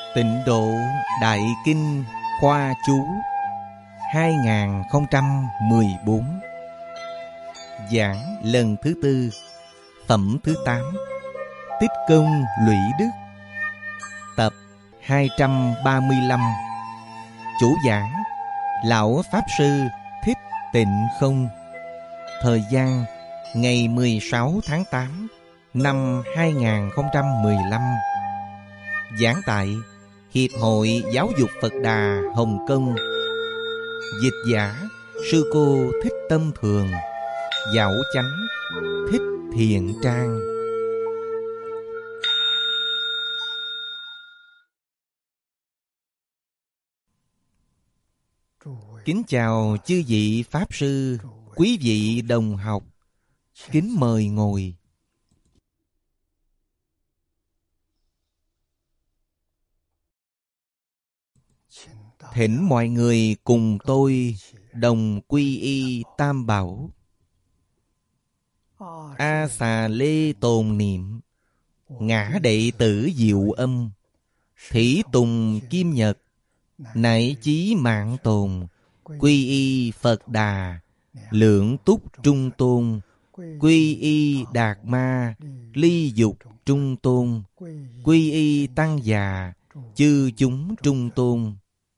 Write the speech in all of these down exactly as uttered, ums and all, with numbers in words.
Tịnh Độ Đại Kinh Khoa Chú hai không một bốn. Giảng lần thứ tư, phẩm thứ tám, Tích Công Lũy Đức, tập hai trăm ba mươi lăm. Chủ giảng Lão Pháp Sư Thích Tịnh Không. Thời gian ngày mười sáu tháng tám năm hai không một lăm. Giảng tại Hiệp hội Giáo dục Phật Đà Hồng Kông. Dịch giả Sư Cô Thích Tâm Thường. Giảo chánh Thích Thiện Trang. Kính chào chư vị Pháp Sư, quý vị đồng học. Kính mời ngồi. Thỉnh mọi người cùng tôi đồng quy y Tam Bảo. A Xà Lê tồn niệm, ngã đệ tử Diệu Âm, Thủy Tùng Kim Nhật, nảy chí mạng tồn, quy y Phật Đà, lượng túc trung tôn, quy y Đạt Ma, ly dục trung tôn, quy y Tăng già, chư chúng trung tôn.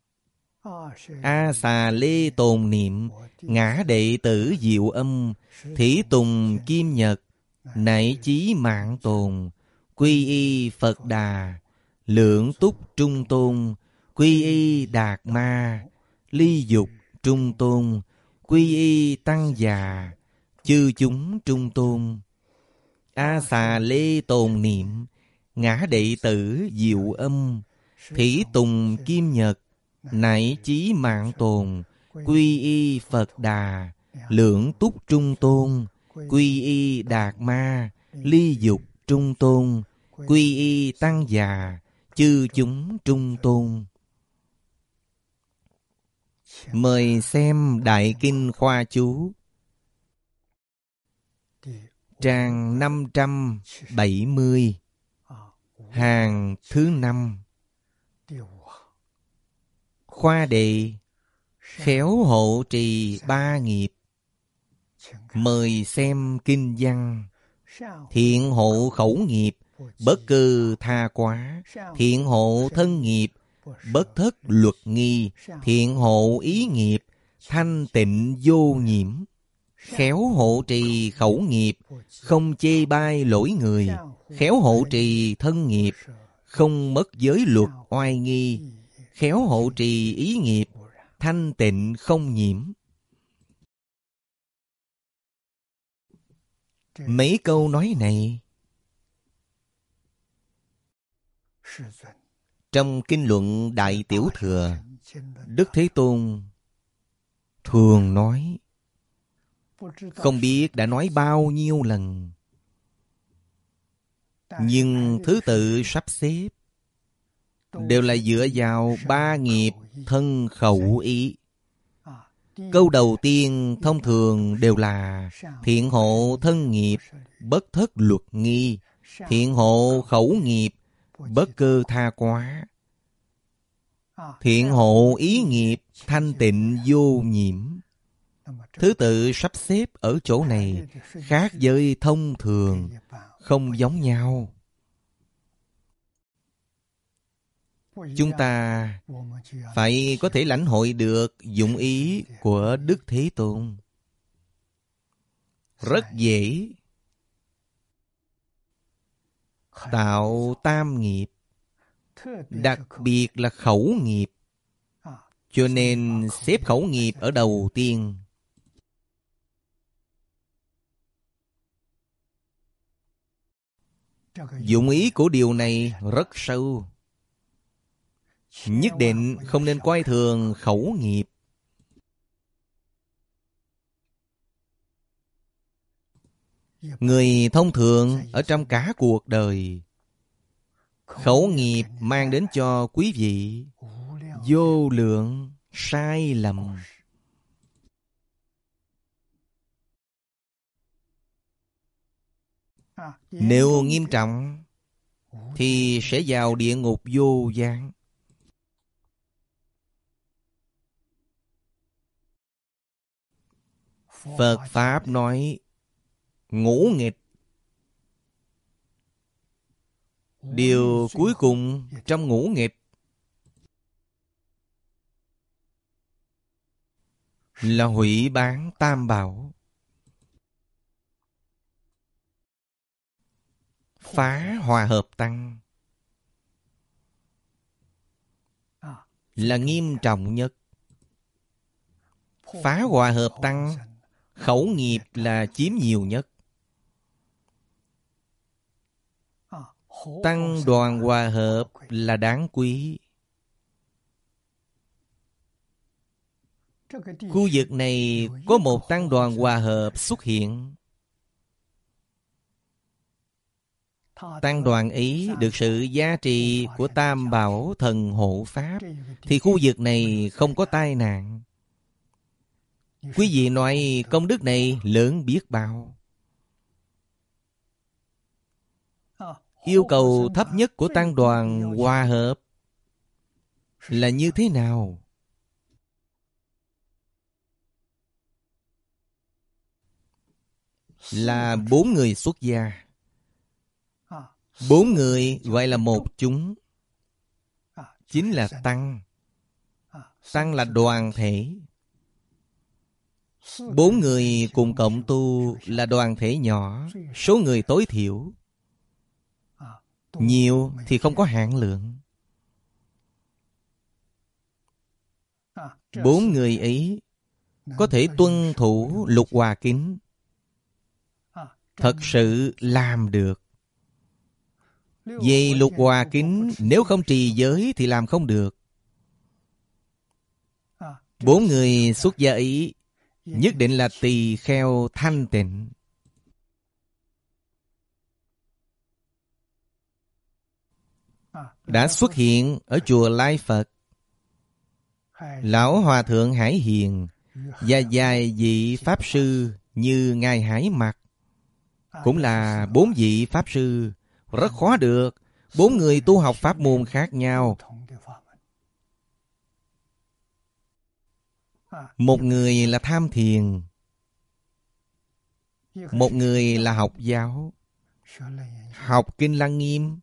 A Xà Lê tồn niệm, ngã đệ tử Diệu Âm, Thủy Tùng Kim Nhật, nảy chí mạng tồn, quy y Phật Đà, lượng túc trung tôn, quy y Đạt Ma, ly dục trung tôn, quy y Tăng già, chư chúng trung tôn. A Xà Lê tồn niệm, ngã đệ tử Diệu Âm, Thủy Tùng Kim Nhật, nảy chí mạng tồn, quy y Phật Đà, lượng túc trung tôn, quy y Đạt Ma, ly dục trung tôn, quy y Tăng già, chư chúng trung tôn. Mời xem Đại Kinh Khoa Chú, trang năm trăm bảy mươi, hàng thứ năm. Khoa đề khéo hộ trì ba nghiệp. Mời xem kinh văn. Thiện hộ khẩu nghiệp, bất cư tha quá. Thiện hộ thân nghiệp, bất thất luật nghi. Thiện hộ ý nghiệp, thanh tịnh vô nhiễm. Khéo hộ trì khẩu nghiệp, không chê bai lỗi người. Khéo hộ trì thân nghiệp, không mất giới luật oai nghi. Khéo hộ trì ý nghiệp, thanh tịnh không nhiễm. Mấy câu nói này trong kinh luận Đại Tiểu Thừa, Đức Thế Tôn thường nói, không biết đã nói bao nhiêu lần, nhưng thứ tự sắp xếp đều là dựa vào ba nghiệp thân khẩu ý. Câu đầu tiên thông thường đều là thiện hộ thân nghiệp, bất thất luật nghi. Thiện hộ khẩu nghiệp, bất cơ tha quá. Thiện hộ ý nghiệp, thanh tịnh vô nhiễm. Thứ tự sắp xếp ở chỗ này khác với thông thường, không giống nhau. Chúng ta phải có thể lãnh hội được dụng ý của Đức Thế Tôn. Rất dễ tạo tam nghiệp, đặc biệt là khẩu nghiệp, cho nên xếp khẩu nghiệp ở đầu tiên. Dụng ý của điều này rất sâu. Nhất định không nên coi thường khẩu nghiệp. Người thông thường ở trong cả cuộc đời, khẩu nghiệp mang đến cho quý vị vô lượng sai lầm. Nếu nghiêm trọng thì sẽ vào địa ngục vô gián. Phật Pháp nói ngũ nghịch. Điều cuối cùng trong ngũ nghịch là hủy bán tam bảo, phá hòa hợp tăng, là nghiêm trọng nhất. Phá hòa hợp tăng, khẩu nghiệp là chiếm nhiều nhất. Tăng đoàn hòa hợp là đáng quý. Khu vực này có một tăng đoàn hòa hợp xuất hiện. Tăng đoàn ấy được sự gia trì của Tam Bảo Thần Hộ Pháp, thì khu vực này không có tai nạn. Quý vị nói công đức này lớn biết bao. Yêu cầu thấp nhất của tăng đoàn hòa hợp là như thế nào? Là bốn người xuất gia. Bốn người gọi là một chúng, chính là tăng. Tăng là đoàn thể. Bốn người cùng cộng tu là đoàn thể nhỏ, số người tối thiểu. Nhiều thì không có hạn lượng. Bốn người ấy có thể tuân thủ lục hòa kính, thật sự làm được. Về lục hòa kính, nếu không trì giới thì làm không được. Bốn người xuất gia ấy nhất định là tỳ kheo thanh tịnh. Đã xuất hiện ở chùa Lai Phật. Lão Hòa Thượng Hải Hiền và vài vị Pháp Sư như Ngài Hải Mặc cũng là bốn vị Pháp Sư. Rất khó được. Bốn người tu học pháp môn khác nhau. Một người là tham thiền, một người là học giáo, học Kinh Lăng Nghiêm.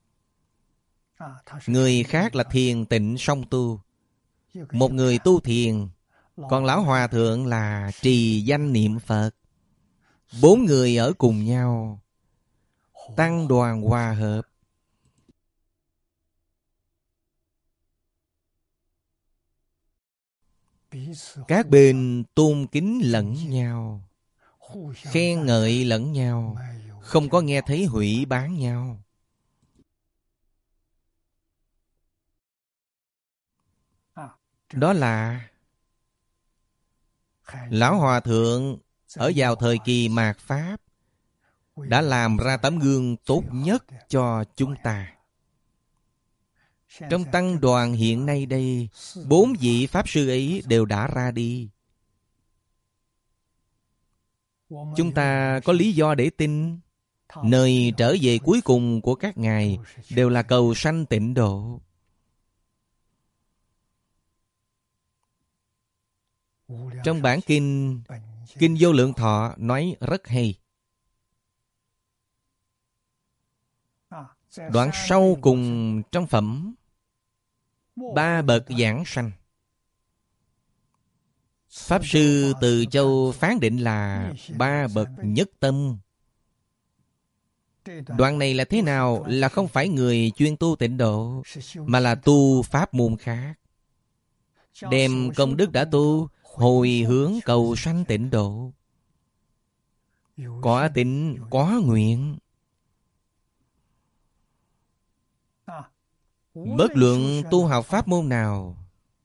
Người khác là thiền tịnh song tu. Một người tu thiền, còn Lão Hòa Thượng là trì danh niệm Phật. Bốn người ở cùng nhau, tăng đoàn hòa hợp. Các bên tôn kính lẫn nhau, khen ngợi lẫn nhau, không có nghe thấy hủy bán nhau. Đó là Lão Hòa Thượng ở vào thời kỳ mạt Pháp đã làm ra tấm gương tốt nhất cho chúng ta. Trong tăng đoàn hiện nay đây, bốn vị Pháp Sư ấy đều đã ra đi. Chúng ta có lý do để tin nơi trở về cuối cùng của các ngài đều là cầu sanh tịnh độ. Trong bản kinh Kinh Vô Lượng Thọ nói rất hay. Đoạn sau cùng trong phẩm Ba bậc giảng sanh, Pháp Sư Từ Châu phán định là ba bậc nhất tâm. Đoạn này là thế nào? Là không phải người chuyên tu tịnh độ, mà là tu pháp môn khác, đem công đức đã tu hồi hướng cầu sanh tịnh độ. Có tín, có nguyện. Bất luận tu học pháp môn nào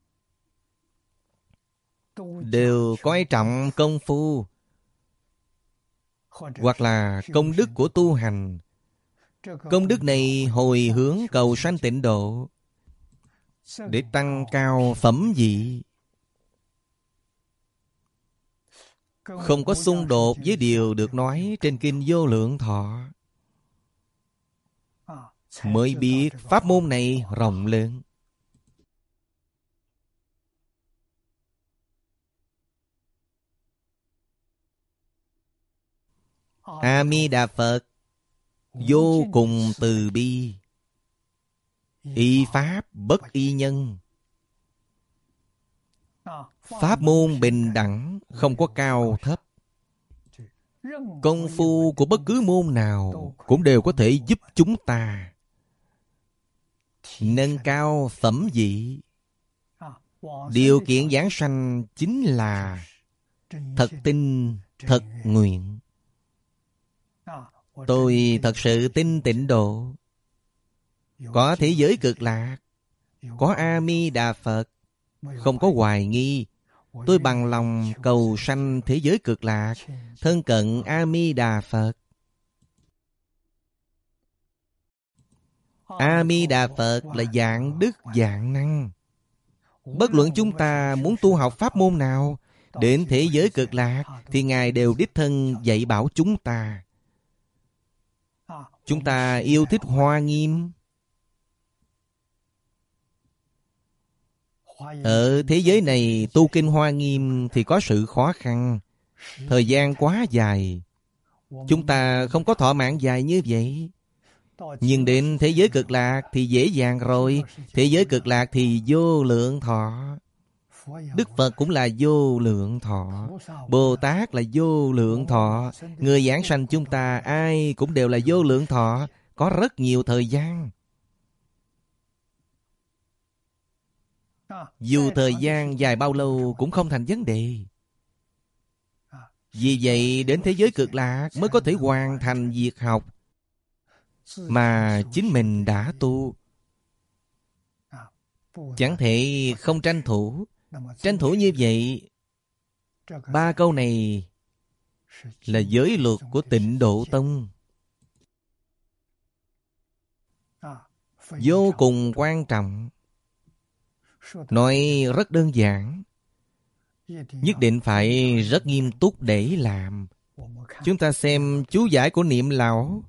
đều coi trọng công phu hoặc là công đức của tu hành. Công đức này hồi hướng cầu sanh tịnh độ để tăng cao phẩm vị, không có xung đột với điều được nói trên Kinh Vô Lượng Thọ. Mới biết pháp môn này rộng lớn. A Di Đà Phật vô cùng từ bi, y pháp bất y nhân. Pháp môn bình đẳng, không có cao thấp. Công phu của bất cứ môn nào cũng đều có thể giúp chúng ta nâng cao phẩm vị. Điều kiện giảng sanh chính là thật tin, thật nguyện. Tôi thật sự tin tịnh độ, có thế giới cực lạc, có A Di Đà Phật, không có hoài nghi. Tôi bằng lòng cầu sanh thế giới cực lạc, thân cận A Di Đà Phật. A Di Đà Phật là dạng đức dạng năng. Bất luận chúng ta muốn tu học pháp môn nào, đến thế giới cực lạc thì Ngài đều đích thân dạy bảo chúng ta. Chúng ta yêu thích Hoa Nghiêm. Ở thế giới này tu kinh Hoa Nghiêm thì có sự khó khăn. Thời gian quá dài, chúng ta không có thọ mạng dài như vậy. Nhưng đến thế giới cực lạc thì dễ dàng rồi. Thế giới cực lạc thì vô lượng thọ. Đức Phật cũng là vô lượng thọ, Bồ Tát là vô lượng thọ. Người giảng sanh chúng ta ai cũng đều là vô lượng thọ, có rất nhiều thời gian. Dù thời gian dài bao lâu cũng không thành vấn đề. Vì vậy đến thế giới cực lạc mới có thể hoàn thành việc học mà chính mình đã tu. Chẳng thể không tranh thủ. Tranh thủ như vậy, ba câu này là giới luật của Tịnh Độ Tông, vô cùng quan trọng. Nói rất đơn giản, nhất định phải rất nghiêm túc để làm. Chúng ta xem chú giải của Niệm Lão.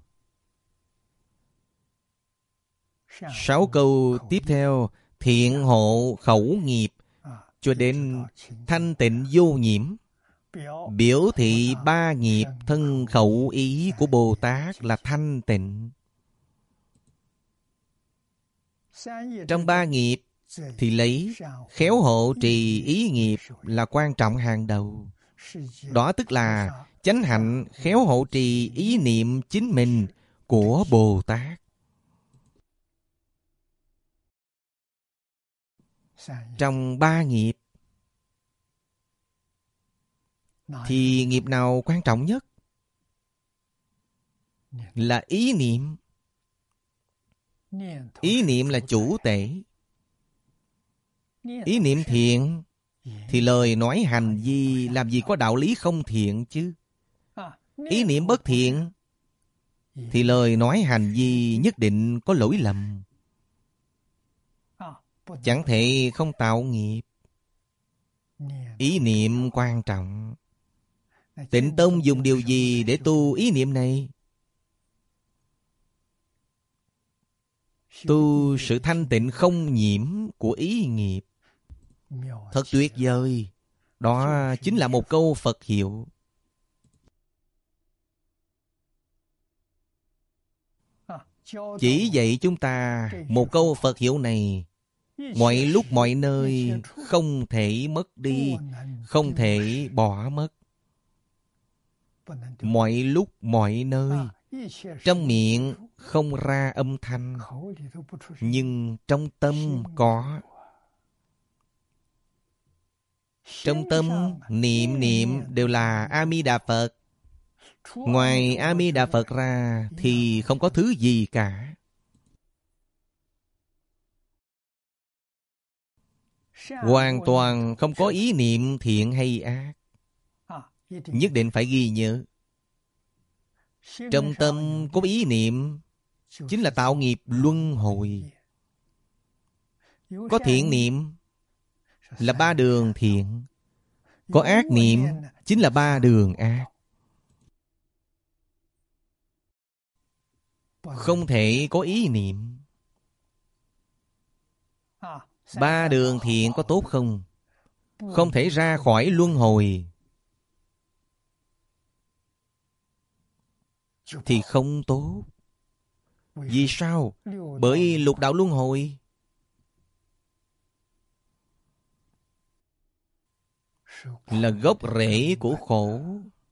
Sáu câu tiếp theo: thiện hộ khẩu nghiệp, cho đến thanh tịnh vô nhiễm. Biểu thị ba nghiệp thân khẩu ý của Bồ Tát là thanh tịnh. Trong ba nghiệp thì lấy khéo hộ trì ý nghiệp là quan trọng hàng đầu. Đó tức là chánh hạnh khéo hộ trì ý niệm chính mình của Bồ Tát. Trong ba nghiệp thì nghiệp nào quan trọng nhất? Là ý niệm. Ý niệm là chủ tể. Ý niệm thiện thì lời nói hành vi làm gì có đạo lý không thiện chứ. Ý niệm bất thiện thì lời nói hành vi nhất định có lỗi lầm, chẳng thể không tạo nghiệp. Ý niệm quan trọng. Tịnh Tông dùng điều gì để tu ý niệm này? Tu sự thanh tịnh không nhiễm của ý nghiệp. Thật tuyệt vời. Đó chính là một câu Phật hiệu. Chỉ dạy chúng ta một câu Phật hiệu này, mọi lúc mọi nơi không thể mất đi, không thể bỏ mất. Mọi lúc mọi nơi, trong miệng không ra âm thanh, nhưng trong tâm có. Trong tâm niệm niệm đều là A Di Đà Phật. Ngoài A Di Đà Phật ra thì không có thứ gì cả. Hoàn toàn không có ý niệm thiện hay ác. Nhất định phải ghi nhớ. Trong tâm có ý niệm chính là tạo nghiệp luân hồi. Có thiện niệm là ba đường thiện, có ác niệm chính là ba đường ác. Không thể có ý niệm. Ba đường thiện có tốt không? Không thể ra khỏi luân hồi. thì không tốt. Vì sao? Bởi lục đạo luân hồi là gốc rễ của khổ.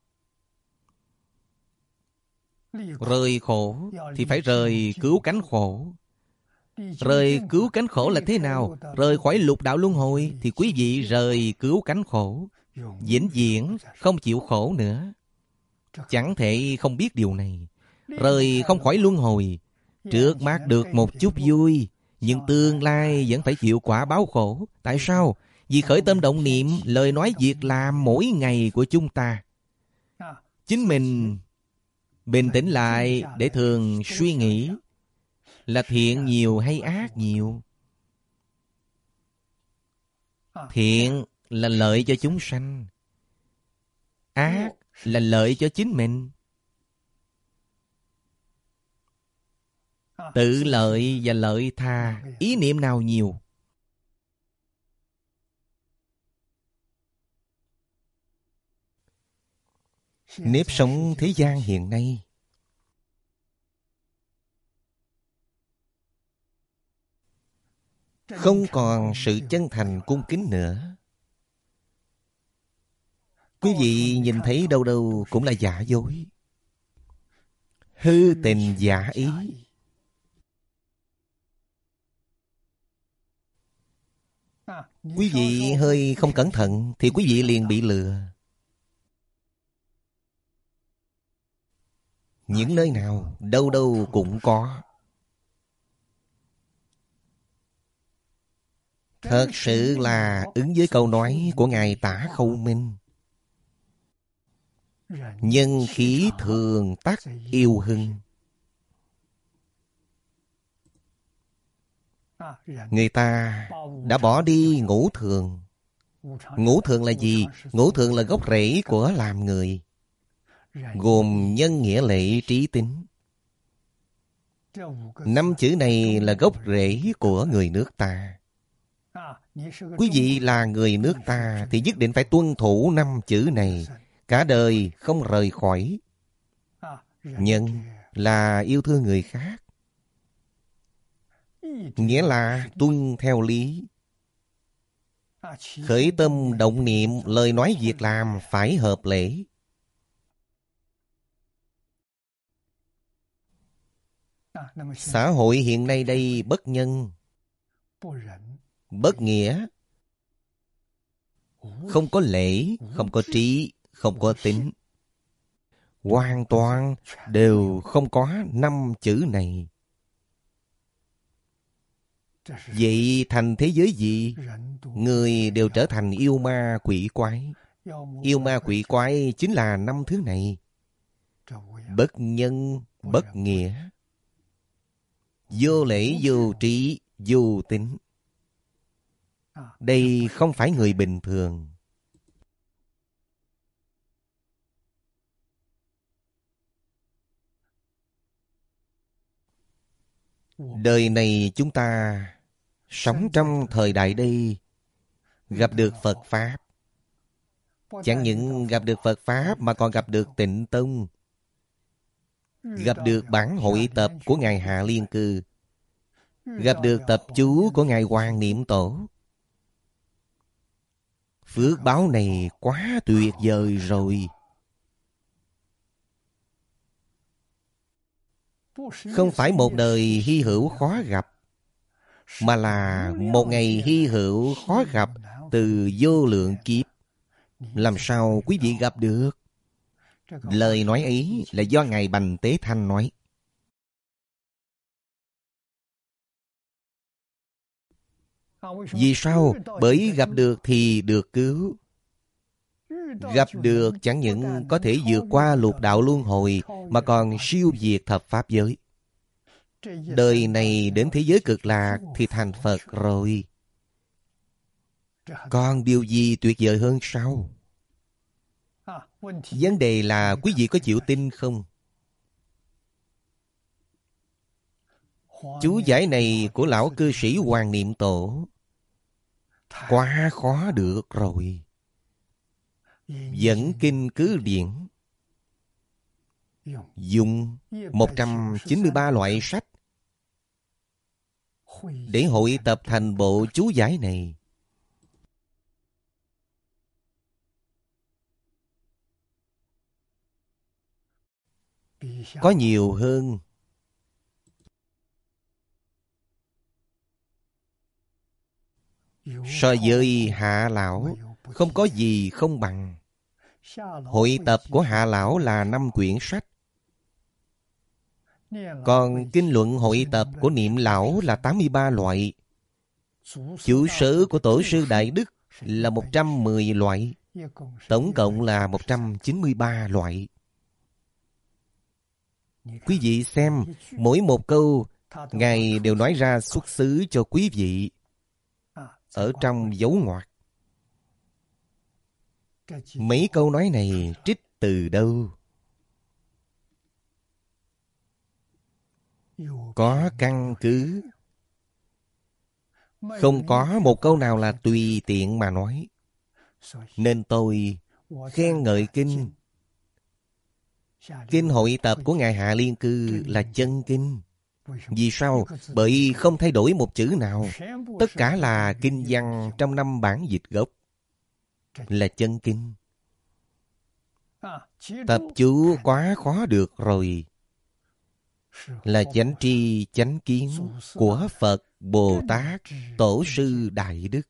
Rời khổ thì phải rời cứu cánh khổ. Rời cứu cánh khổ là thế nào? Rời khỏi lục đạo luân hồi thì quý vị rời cứu cánh khổ, vĩnh viễn không chịu khổ nữa. Chẳng thể không biết điều này. Rời không khỏi luân hồi, trước mắt được một chút vui, nhưng tương lai vẫn phải chịu quả báo khổ. Tại sao? Vì khởi tâm động niệm, lời nói việc làm mỗi ngày của chúng ta. Chính mình bình tĩnh lại để thường suy nghĩ là thiện nhiều hay ác nhiều. Thiện là lợi cho chúng sanh, ác là lợi cho chính mình. Tự lợi và lợi tha, ý niệm nào nhiều? Nếp sống thế gian hiện nay không còn sự chân thành cung kính nữa. Quý vị nhìn thấy đâu đâu cũng là giả dối, hư tình giả ý. Quý vị hơi không cẩn thận thì quý vị liền bị lừa. Những nơi nào, đâu đâu cũng có. Thật sự là ứng với câu nói của Ngài Tả Khâu Minh: nhân khí thường tắc yêu hưng. Người ta đã bỏ đi ngũ thường. Ngũ thường là gì? Ngũ thường là gốc rễ của làm người, gồm nhân, nghĩa, lệ, trí, tín. Năm chữ này là gốc rễ của người nước ta. Quý vị là người nước ta thì nhất định phải tuân thủ năm chữ này, cả đời không rời khỏi. Nhân là yêu thương người khác, nghĩa là tuân theo lý. Khởi tâm động niệm, lời nói việc làm phải hợp lễ. Xã hội hiện nay đây bất nhân, bất nghĩa, không có lễ, không có trí, không có tín. Hoàn toàn đều không có năm chữ này. Vậy thành thế giới gì? Người đều trở thành yêu ma quỷ quái. Yêu ma quỷ quái chính là năm thứ này: bất nhân, bất nghĩa, vô lễ, vô trí, vô tín. Đây không phải người bình thường. Đời này chúng ta sống trong thời đại đây, gặp được Phật Pháp. Chẳng những gặp được Phật Pháp mà còn gặp được Tịnh Tông, gặp được bản hội tập của Ngài Hạ Liên Cư, gặp được tập chú của Ngài Hoàng Niệm Tổ. Phước báo này quá tuyệt vời rồi. Không phải một đời hy hữu khó gặp, mà là một ngày hy hữu khó gặp từ vô lượng kiếp. Làm sao quý vị gặp được? Lời nói ấy là do Ngài Bành Tế Thanh nói. Vì sao? Bởi gặp được thì được cứu. Gặp được chẳng những có thể vượt qua lục đạo luân hồi, mà còn siêu việt thập pháp giới. Đời này đến thế giới cực lạc thì thành Phật rồi. Còn điều gì tuyệt vời hơn sao? Vấn đề là quý vị có chịu tin không? Chú giải này của lão cư sĩ Hoàng Niệm Tổ quá khó được rồi. Dẫn kinh cứ điển, dùng một trăm chín mươi ba loại sách để hội tập thành bộ chú giải này. Có nhiều hơn. So với Hạ Lão, không có gì không bằng. Hội tập của Hạ Lão là năm quyển sách. Còn kinh luận hội tập của Niệm Lão là tám mươi ba loại. Chủ sớ của Tổ sư Đại Đức là một trăm mười loại. Tổng cộng là một trăm chín mươi ba loại. Quý vị xem, mỗi một câu Ngài đều nói ra xuất xứ cho quý vị ở trong dấu ngoặc. Mấy câu nói này trích từ đâu? Có căn cứ. Không có một câu nào là tùy tiện mà nói. Nên tôi khen ngợi kinh. Kinh hội tập của Ngài Hạ Liên Cư là chân kinh. Vì sao? Bởi không thay đổi một chữ nào. Tất cả là kinh văn trong năm bản dịch gốc. Là chân kinh. Tập chú quá khó được rồi. Là chánh tri chánh kiến của Phật, Bồ Tát, Tổ sư Đại Đức.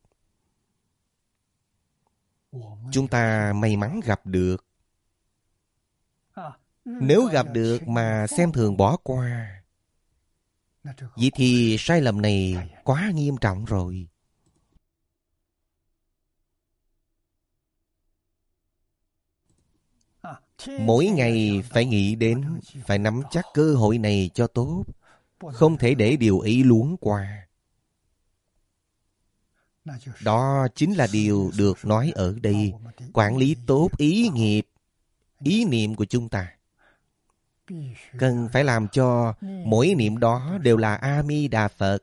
Chúng ta may mắn gặp được. Nếu gặp được mà xem thường bỏ qua, vậy thì sai lầm này quá nghiêm trọng rồi. Mỗi ngày phải nghĩ đến, phải nắm chắc cơ hội này cho tốt. Không thể để điều ý luống qua. Đó chính là điều được nói ở đây. Quản lý tốt ý nghiệp, ý niệm của chúng ta. Cần phải làm cho mỗi niệm đó đều là A Di Đà Phật.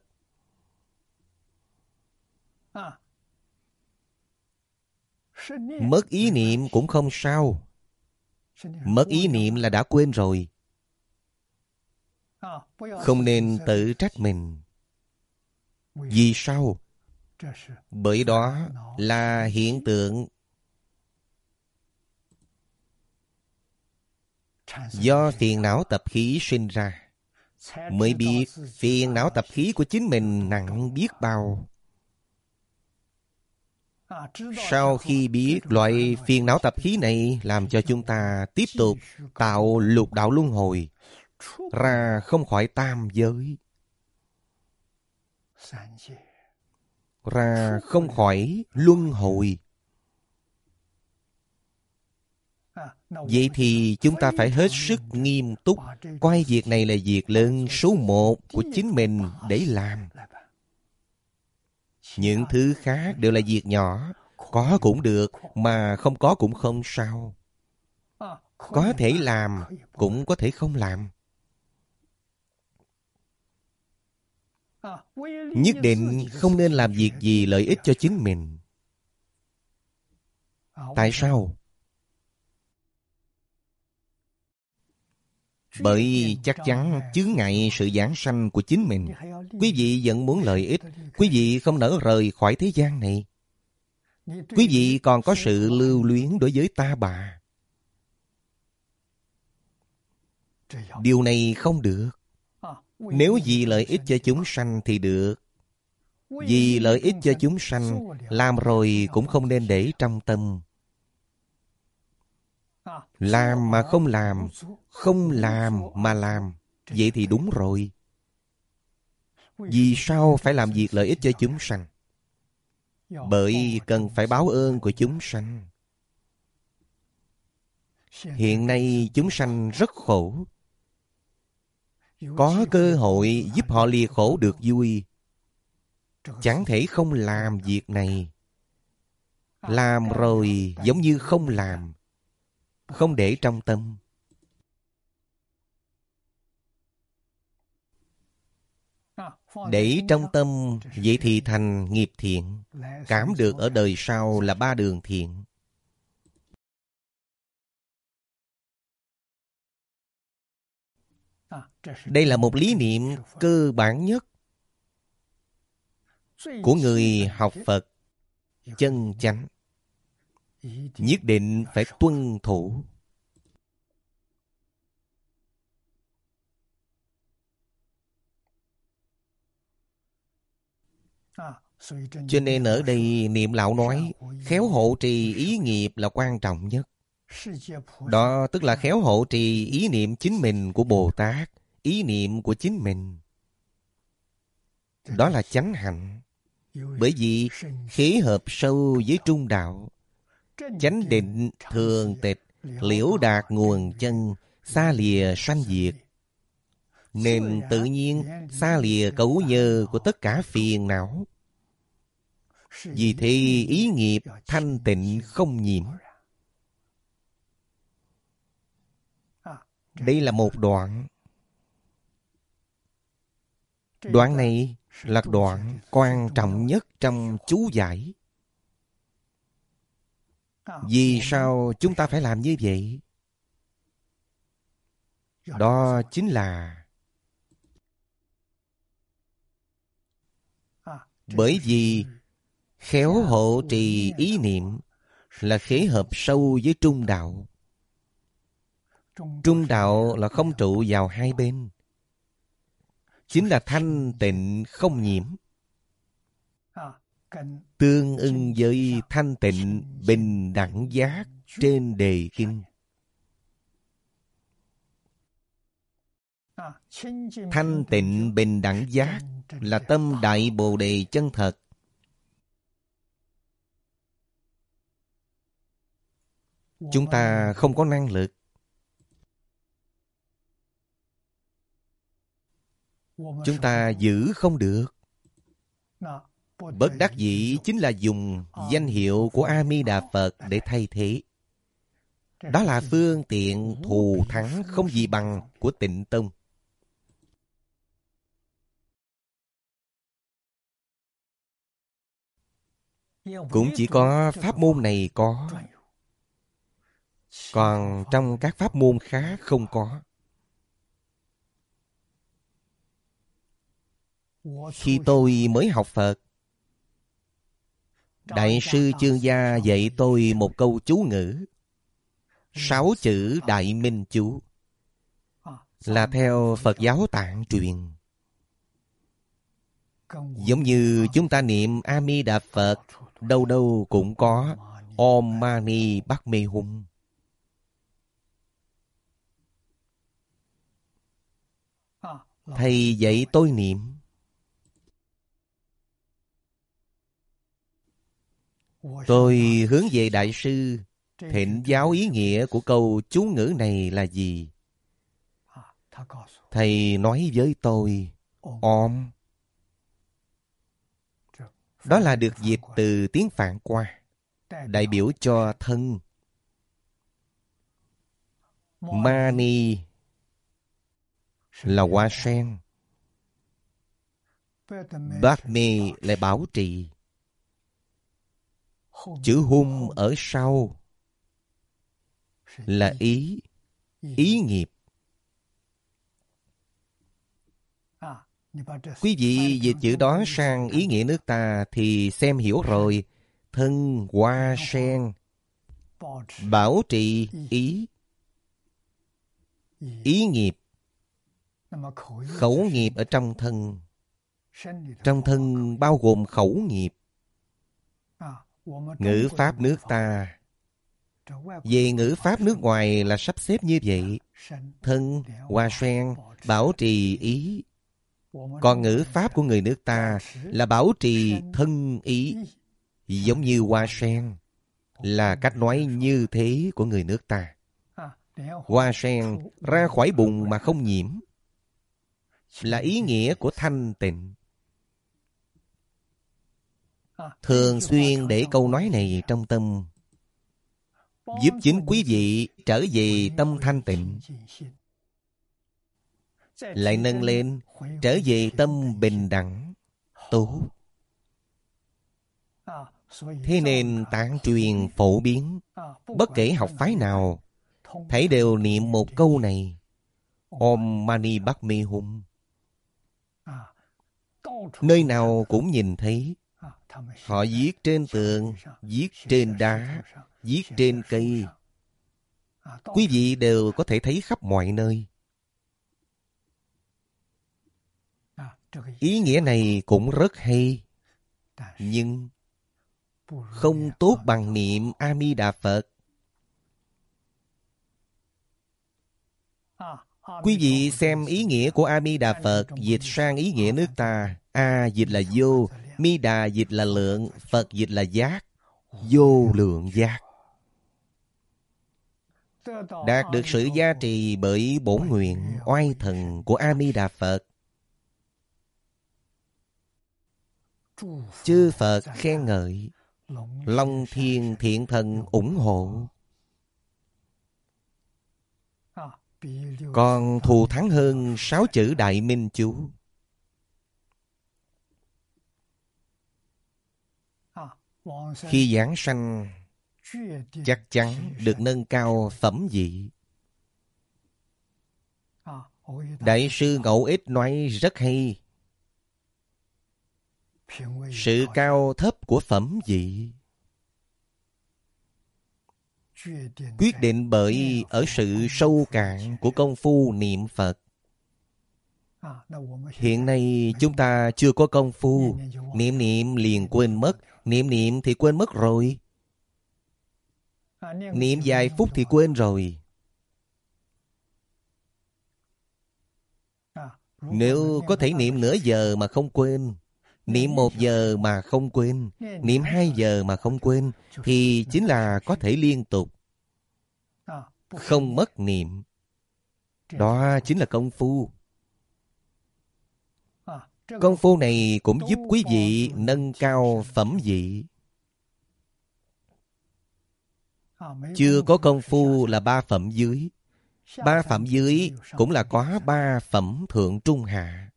Mất ý niệm cũng không sao. Mất ý niệm là đã quên rồi. Không nên tự trách mình. Vì sao? Bởi đó là hiện tượng do phiền não tập khí sinh ra. Mới biết phiền não tập khí của chính mình nặng biết bao. Sau khi biết loại phiền não tập khí này làm cho chúng ta tiếp tục tạo lục đạo luân hồi, ra không khỏi tam giới, ra không khỏi luân hồi. Vậy thì chúng ta phải hết sức nghiêm túc, coi việc này là việc lớn số một của chính mình để làm. Những thứ khác đều là việc nhỏ. Có cũng được, mà không có cũng không sao. Có thể làm, cũng có thể không làm. Nhất định không nên làm việc gì lợi ích cho chính mình. Tại sao? Bởi chắc chắn chướng ngại sự giảng sanh của chính mình. Quý vị vẫn muốn lợi ích. Quý vị không nỡ rời khỏi thế gian này. Quý vị còn có sự lưu luyến đối với ta bà. Điều này không được. Nếu vì lợi ích cho chúng sanh thì được. Vì lợi ích cho chúng sanh, làm rồi cũng không nên để trong tâm. Làm mà không làm, không làm mà làm, vậy thì đúng rồi. Vì sao phải làm việc lợi ích cho chúng sanh? Bởi cần phải báo ơn của chúng sanh. Hiện nay chúng sanh rất khổ. Có cơ hội giúp họ lìa khổ được vui. Chẳng thể không làm việc này. Làm rồi giống như không làm. Không để trong tâm. Để trong tâm, vậy thì thành nghiệp thiện. Cảm được ở đời sau là ba đường thiện. Đây là một lý niệm cơ bản nhất của người học Phật chân chánh, nhất định phải tuân thủ. Cho nên ở đây Niệm Lão nói khéo hộ trì ý nghiệp là quan trọng nhất. Đó tức là khéo hộ trì ý niệm chính mình của Bồ Tát, ý niệm của chính mình. Đó là chánh hạnh. Bởi vì khế hợp sâu với trung đạo, chánh định thường tịch, liễu đạt nguồn chân, xa lìa sanh diệt, nên tự nhiên xa lìa cấu nhơ của tất cả phiền não. Vì thế ý nghiệp thanh tịnh không nhiễm. Đây là một đoạn. Đoạn này là đoạn quan trọng nhất trong chú giải. Vì sao chúng ta phải làm như vậy? Đó chính là bởi vì khéo hộ trì ý niệm là khế hợp sâu với trung đạo. Trung đạo là không trụ vào hai bên, chính là thanh tịnh không nhiễm, tương ưng với thanh tịnh bình đẳng giác trên đề kinh. Thanh tịnh bình đẳng giác là tâm đại bồ đề chân thật. Chúng ta không có năng lực, chúng ta giữ không được. Bất đắc dĩ chính là dùng danh hiệu của A Di Đà Phật để thay thế. Đó là phương tiện thù thắng không gì bằng của Tịnh Tông. Cũng chỉ có pháp môn này có, còn trong các pháp môn khác không có. Khi tôi mới học Phật, Đại sư Chương Gia dạy tôi một câu chú ngữ, sáu chữ Đại Minh Chú, là theo Phật giáo Tạng truyền. Giống như chúng ta niệm A Di Đà Phật, đâu đâu cũng có Om Mani Padme Hum. Thầy dạy tôi niệm. Tôi hướng về Đại sư thỉnh giáo ý nghĩa của câu chú ngữ này là gì. Thầy nói với tôi, Om. Đó là được dịch từ tiếng Phạn qua, đại biểu cho thân. Mani là hoa sen, Padme là bảo trì, chữ hum ở sau là ý, ý nghiệp. Quý vị dịch chữ đó sang ý nghĩa nước ta thì xem hiểu rồi. Thân hoa sen, bảo trì ý, ý nghiệp. Khẩu nghiệp ở trong thân. Trong thân bao gồm khẩu nghiệp. Ngữ pháp nước ta, về ngữ pháp nước ngoài là sắp xếp như vậy. Thân, hoa sen, bảo trì ý. Còn ngữ pháp của người nước ta là bảo trì thân ý. Giống như hoa sen, là cách nói như thế của người nước ta. Hoa sen ra khỏi bùn mà không nhiễm, là ý nghĩa của thanh tịnh. Thường xuyên để câu nói này trong tâm, giúp chính quý vị trở về tâm thanh tịnh, lại nâng lên trở về tâm bình đẳng tốt. Thế nên tạng truyền phổ biến, bất kể học phái nào, thảy đều niệm một câu này. Om Mani Padme Hum. Nơi nào cũng nhìn thấy. Họ viết trên tường, viết trên đá, viết trên cây. Quý vị đều có thể thấy khắp mọi nơi. Ý nghĩa này cũng rất hay, nhưng không tốt bằng niệm A Di Đà Phật. Quý vị xem ý nghĩa của A Di Đà Phật dịch sang ý nghĩa nước ta. A dịch là vô, Mi Đà dịch là lượng, Phật dịch là giác. Vô lượng giác. Đạt được sự gia trì bởi bổn nguyện oai thần của A Di Đà Phật. Chư Phật khen ngợi, Long Thiên Thiện Thần ủng hộ. Còn thù thắng hơn sáu chữ Đại Minh Chú. Khi giảng sanh chắc chắn được nâng cao phẩm vị. Đại sư Ngẫu Ích nói rất hay. Sự cao thấp của phẩm vị quyết định bởi ở sự sâu cạn của công phu niệm Phật. Hiện nay chúng ta chưa có công phu, niệm niệm liền quên mất, niệm niệm thì quên mất rồi. Niệm vài phút thì quên rồi. Nếu có thể niệm nửa giờ mà không quên, niệm một giờ mà không quên, niệm hai giờ mà không quên, thì chính là có thể liên tục, không mất niệm. Đó chính là công phu. Công phu này cũng giúp quý vị nâng cao phẩm vị. Chưa có công phu là ba phẩm dưới. Ba phẩm dưới cũng là có ba phẩm thượng trung hạ.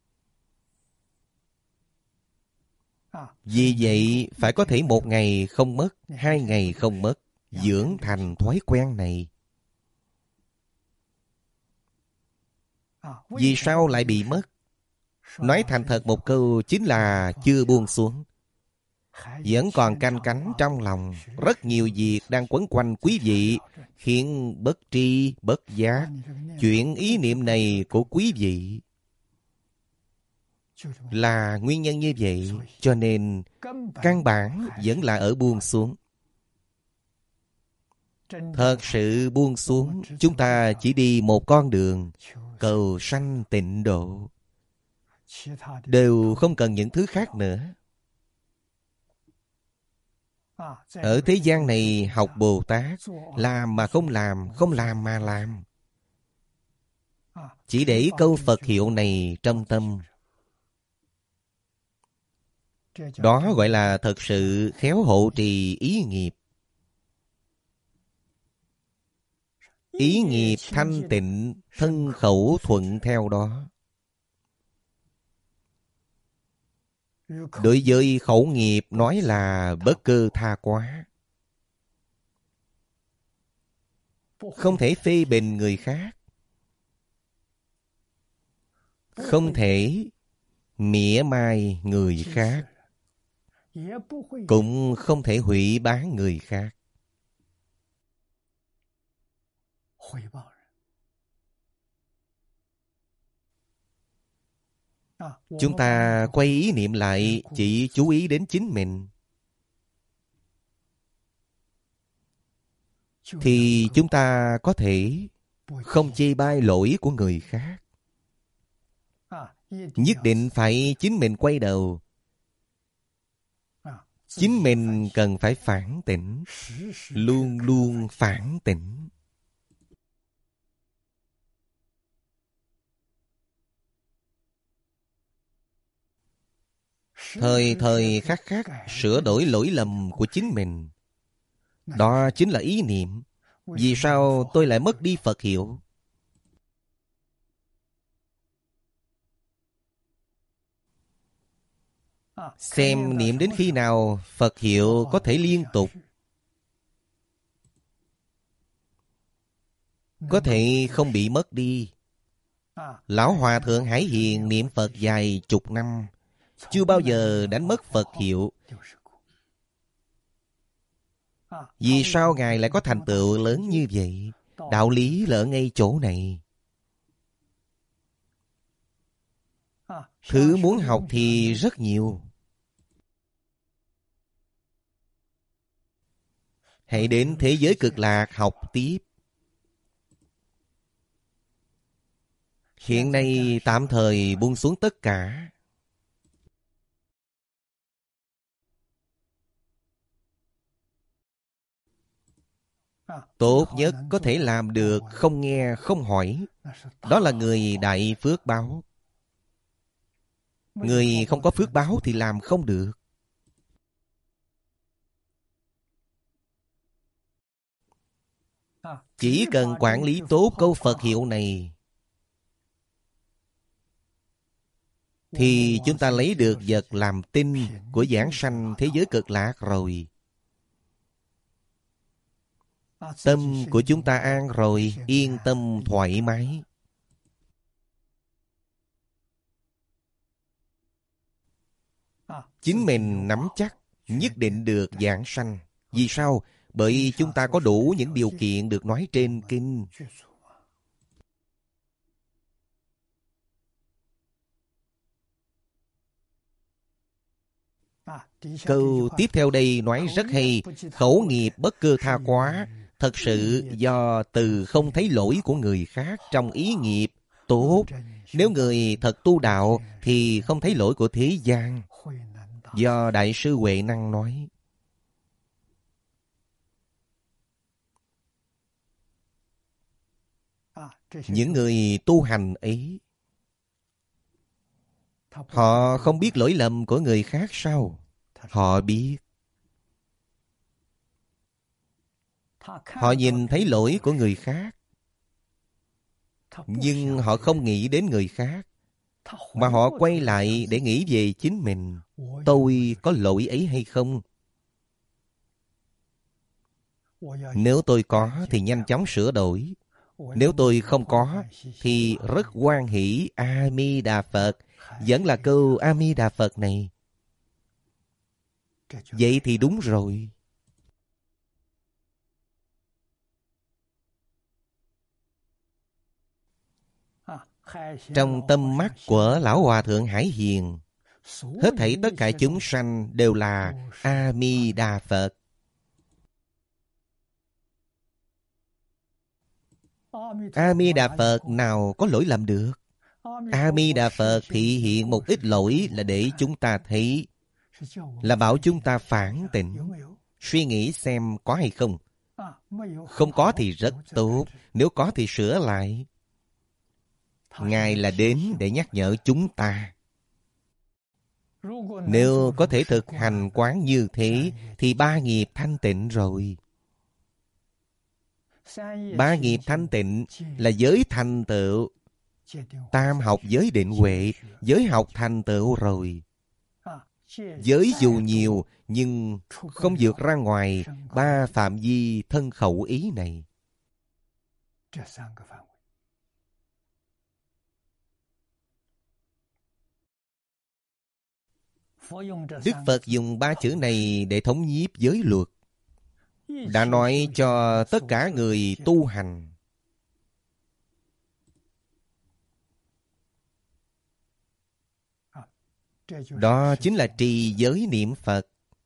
Vì vậy phải có thể một ngày không mất, hai ngày không mất, dưỡng thành thói quen này. Vì sao lại bị mất? Nói thành thật một câu chính là chưa buông xuống. Vẫn còn canh cánh trong lòng. Rất nhiều việc đang quấn quanh quý vị, khiến bất tri, bất giác. Chuyện ý niệm này của quý vị là nguyên nhân như vậy. Cho nên căn bản vẫn là ở buông xuống. Thật sự buông xuống, chúng ta chỉ đi một con đường, cầu sanh tịnh độ. Đều không cần những thứ khác nữa. Ở thế gian này học Bồ Tát, làm mà không làm, không làm mà làm. Chỉ để câu Phật hiệu này trong tâm. Đó gọi là thật sự khéo hộ trì ý nghiệp. Ý nghiệp thanh tịnh, thân khẩu thuận theo đó. Đối với khẩu nghiệp nói là bất cơ tha quá. Không thể phê bình người khác. Không thể mỉa mai người khác. Cũng không thể hủy báng người khác. Chúng ta quay ý niệm lại, chỉ chú ý đến chính mình, thì chúng ta có thể không chê bai lỗi của người khác. Nhất định phải chính mình quay đầu. Chính mình cần phải phản tỉnh, luôn luôn phản tỉnh. Thời thời khắc khắc sửa đổi lỗi lầm của chính mình. Đó chính là ý niệm. Vì sao tôi lại mất đi Phật hiệu? Xem niệm đến khi nào Phật hiệu có thể liên tục, có thể không bị mất đi. Lão Hòa Thượng Hải Hiền niệm Phật dài chục năm, chưa bao giờ đánh mất Phật hiệu. Vì sao Ngài lại có thành tựu lớn như vậy? Đạo lý là ở ngay chỗ này. Thứ muốn học thì rất nhiều. Hãy đến thế giới cực lạc học tiếp. Hiện nay tạm thời buông xuống tất cả. Tốt nhất có thể làm được không nghe không hỏi. Đó là người đại phước báo. Người không có phước báo thì làm không được. Chỉ cần quản lý tốt câu Phật hiệu này thì chúng ta lấy được vật làm tin của giảng sanh thế giới cực lạc rồi. Tâm của chúng ta an rồi, yên tâm thoải mái. Chính mình nắm chắc nhất định được giảng sanh. Vì sao? Bởi chúng ta có đủ những điều kiện được nói trên kinh. Câu tiếp theo đây nói rất hay. Khẩu nghiệp bất cơ tha quá. Thật sự do từ không thấy lỗi của người khác trong ý nghiệp tốt. Nếu người thật tu đạo thì không thấy lỗi của thế gian. Do Đại sư Huệ Năng nói. Những người tu hành ấy, họ không biết lỗi lầm của người khác sao? Họ biết. Họ nhìn thấy lỗi của người khác, nhưng họ không nghĩ đến người khác, mà họ quay lại để nghĩ về chính mình. Tôi có lỗi ấy hay không? Nếu tôi có thì nhanh chóng sửa đổi. Nếu tôi không có thì rất hoan hỷ. A Di Đà Phật. Vẫn là câu A Di Đà Phật này. Vậy thì đúng rồi. Trong tâm mắt của Lão Hòa Thượng Hải Hiền, hết thảy tất cả chúng sanh đều là A Di Đà Phật. A Di Đà Phật nào có lỗi làm được? A Di Đà Phật thị hiện một ít lỗi là để chúng ta thấy, là bảo chúng ta phản tỉnh, suy nghĩ xem có hay không. Không có thì rất tốt, nếu có thì sửa lại. Ngài là đến để nhắc nhở chúng ta. Nếu có thể thực hành quán như thế thì ba nghiệp thanh tịnh rồi. Ba nghiệp thanh tịnh là giới thành tựu. Tam học giới định huệ, giới học thành tựu rồi. Giới dù nhiều nhưng không vượt ra ngoài ba phạm vi thân khẩu ý này. Đức Phật dùng ba chữ này để thống nhiếp giới luật. Đã nói cho tất cả người tu hành. Đó chính là trì giới niệm Phật.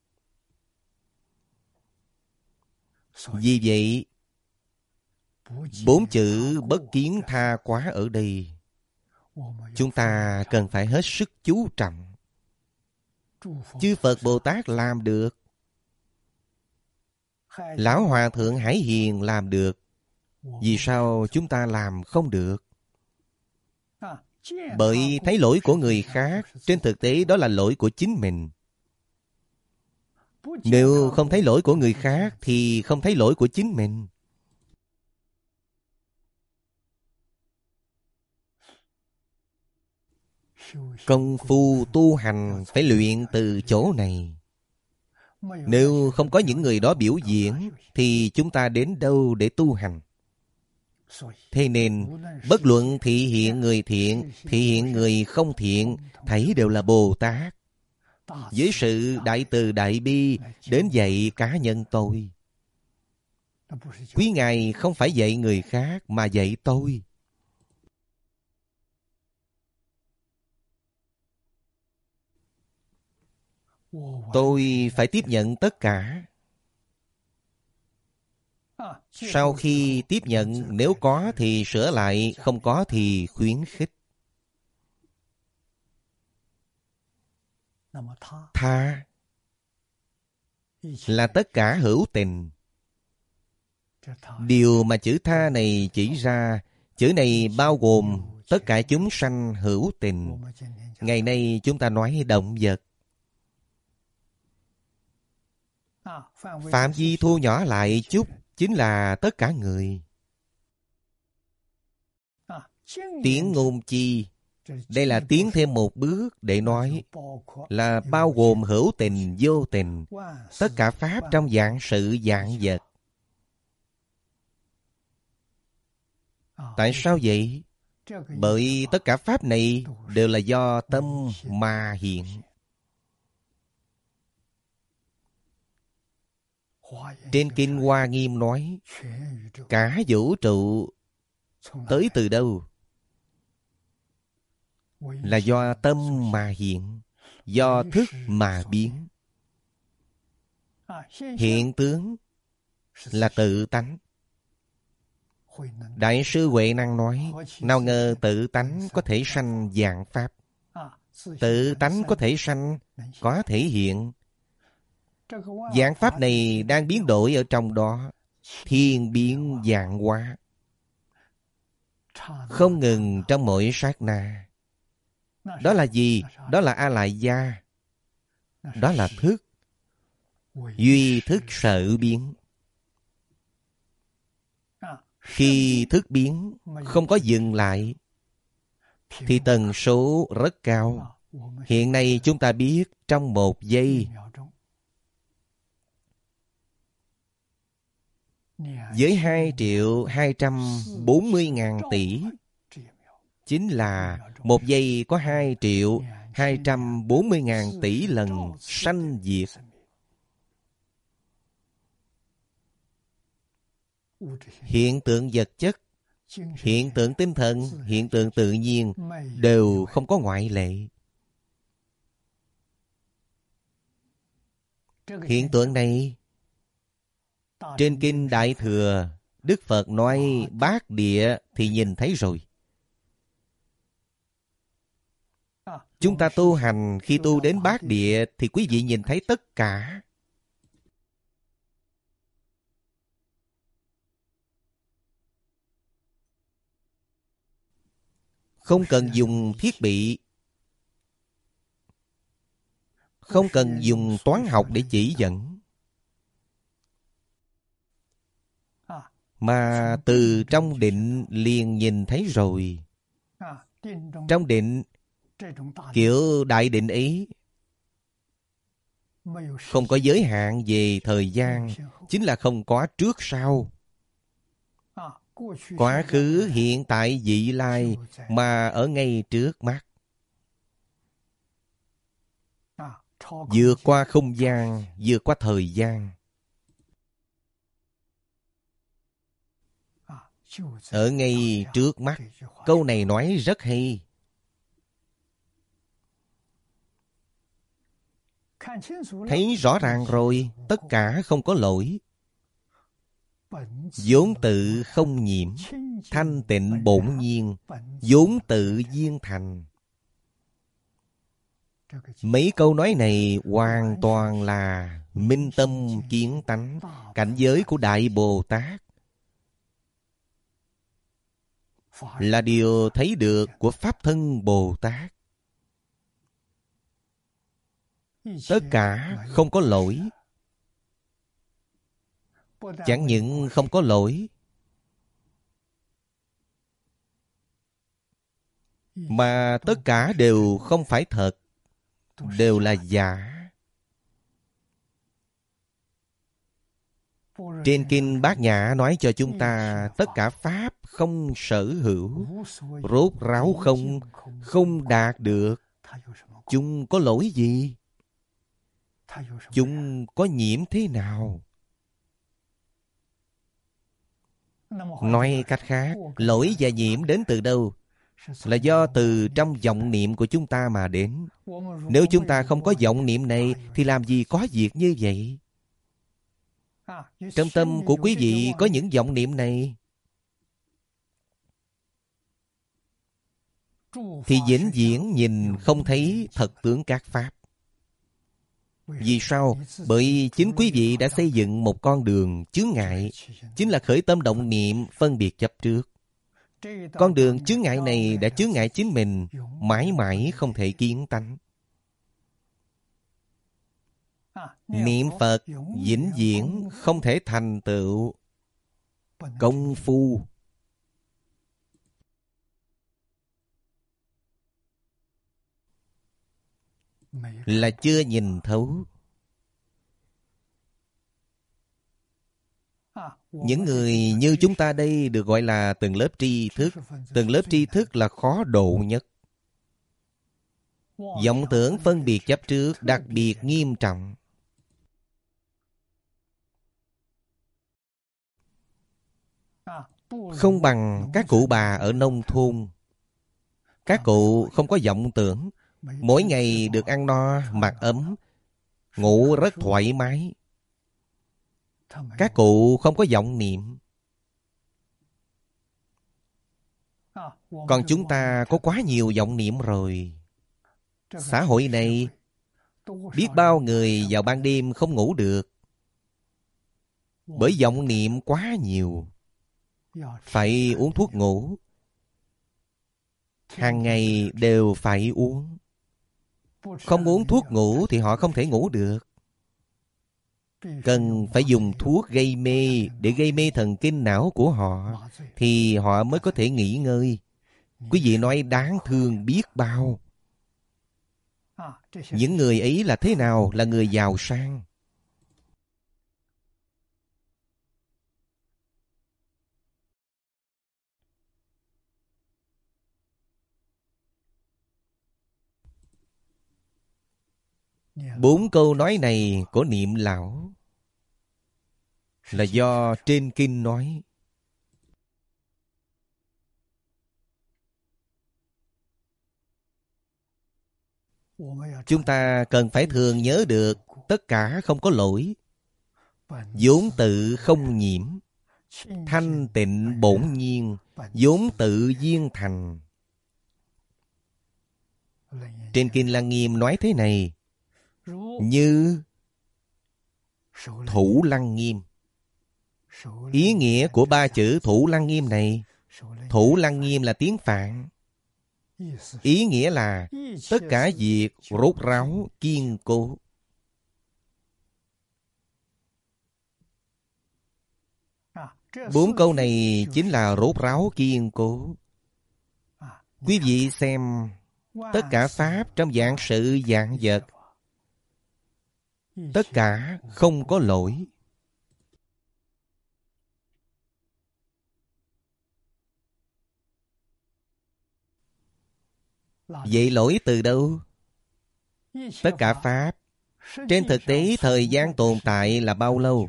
Vì vậy, bốn chữ bất kiến tha quá ở đây, chúng ta cần phải hết sức chú trọng. Chư Phật Bồ Tát làm được, Lão Hòa Thượng Hải Hiền làm được. Vì sao chúng ta làm không được? Bởi thấy lỗi của người khác, trên thực tế đó là lỗi của chính mình. Nếu không thấy lỗi của người khác thì không thấy lỗi của chính mình. Công phu tu hành phải luyện từ chỗ này. Nếu không có những người đó biểu diễn thì chúng ta đến đâu để tu hành? Thế nên, bất luận thị hiện người thiện, thị hiện người không thiện, thấy đều là Bồ Tát. Với sự đại từ đại bi đến dạy cá nhân tôi. Quý Ngài không phải dạy người khác mà dạy tôi. Tôi phải tiếp nhận tất cả. Sau khi tiếp nhận, nếu có thì sửa lại, không có thì khuyến khích. Tha là tất cả hữu tình. Điều mà chữ tha này chỉ ra, chữ này bao gồm tất cả chúng sanh hữu tình. Ngày nay chúng ta nói động vật. Phạm vi thu nhỏ lại chút chính là tất cả người. Tiếng ngôn chi, đây là tiến thêm một bước để nói là bao gồm hữu tình, vô tình, tất cả pháp trong vạn sự vạn vật. Tại sao vậy? Bởi tất cả pháp này đều là do tâm mà hiện. Trên Kinh Hoa Nghiêm nói, cả vũ trụ tới từ đâu? Là do tâm mà hiện, do thức mà biến. Hiện tướng là tự tánh. Đại sư Huệ Năng nói, nào ngờ tự tánh có thể sanh vạn pháp. Tự tánh có thể sanh, có thể hiện. Vạn pháp này đang biến đổi ở trong đó, thiên biến vạn hóa, không ngừng trong mỗi sát na. Đó là gì? Đó là A Lại Gia. Đó là thức. Duy thức sở biến. Khi thức biến không có dừng lại thì tần số rất cao. Hiện nay chúng ta biết trong một giây, với hai triệu hai trăm bốn mươi ngàn tỷ, chính là một giây có hai triệu hai trăm bốn mươi ngàn tỷ lần sanh diệt. Hiện tượng vật chất, hiện tượng tinh thần, hiện tượng tự nhiên đều không có ngoại lệ. Hiện tượng này, trên Kinh Đại Thừa, Đức Phật nói bát địa thì nhìn thấy rồi. Chúng ta tu hành, khi tu đến bát địa thì quý vị nhìn thấy tất cả. Không cần dùng thiết bị, không cần dùng toán học để chỉ dẫn, mà từ trong định liền nhìn thấy rồi. Trong định, kiểu đại định ấy, không có giới hạn về thời gian, chính là không có trước sau. Quá khứ, hiện tại, vị lai mà ở ngay trước mắt. Vượt qua không gian, vượt qua thời gian. Ở ngay trước mắt. Câu này nói rất hay. Thấy rõ ràng rồi, tất cả không có lỗi. Vốn tự không nhiễm, thanh tịnh bổn nhiên, vốn tự viên thành. Mấy câu nói này hoàn toàn là minh tâm kiến tánh, cảnh giới của Đại Bồ Tát. Là điều thấy được của Pháp thân Bồ Tát. Tất cả không có lỗi. Chẳng những không có lỗi, mà tất cả đều không phải thật, đều là giả. Trên Kinh Bát Nhã nói cho chúng ta tất cả Pháp không sở hữu, rốt ráo không, không đạt được. Chúng có lỗi gì? Chúng có nhiễm thế nào? Nói cách khác, lỗi và nhiễm đến từ đâu? Là do từ trong vọng niệm của chúng ta mà đến. Nếu chúng ta không có vọng niệm này thì làm gì có việc như vậy? Trong tâm của quý vị có những vọng niệm này thì vĩnh viễn nhìn không thấy thật tướng các Pháp. Vì sao? Bởi chính quý vị đã xây dựng một con đường chướng ngại, chính là khởi tâm động niệm phân biệt chấp trước. Con đường chướng ngại này đã chướng ngại chính mình, mãi mãi không thể kiến tánh. Niệm Phật vĩnh viễn không thể thành tựu công phu. Là chưa nhìn thấu. Những người như chúng ta đây được gọi là từng lớp tri thức. Từng lớp tri thức là khó độ nhất. Vọng tưởng phân biệt chấp trước đặc biệt nghiêm trọng. Không bằng các cụ bà ở nông thôn. Các cụ không có vọng tưởng, mỗi ngày được ăn no, mặc ấm, ngủ rất thoải mái. Các cụ không có vọng niệm. Còn chúng ta có quá nhiều vọng niệm rồi. Xã hội này, biết bao người vào ban đêm không ngủ được. Bởi vọng niệm quá nhiều. Phải uống thuốc ngủ. Hàng ngày đều phải uống. Không uống thuốc ngủ thì họ không thể ngủ được. Cần phải dùng thuốc gây mê để gây mê thần kinh não của họ thì họ mới có thể nghỉ ngơi. Quý vị nói đáng thương biết bao. Những người ấy là thế nào? Là người giàu sang. Bốn câu nói này của Niệm Lão là do trên kinh nói. Chúng ta cần phải thường nhớ được tất cả không có lỗi, vốn tự không nhiễm, thanh tịnh bổn nhiên, vốn tự viên thành. Trên Kinh Lăng Nghiêm nói thế này: như Thủ Lăng Nghiêm. Ý nghĩa của ba chữ Thủ Lăng Nghiêm này, Thủ Lăng Nghiêm là tiếng Phạn. Ý nghĩa là tất cả việc rốt ráo kiên cố. Bốn câu này chính là rốt ráo kiên cố. Quý vị xem tất cả Pháp trong vạn sự vạn vật, tất cả không có lỗi. Vậy lỗi từ đâu? Tất cả Pháp trên thực tế thời gian tồn tại là bao lâu?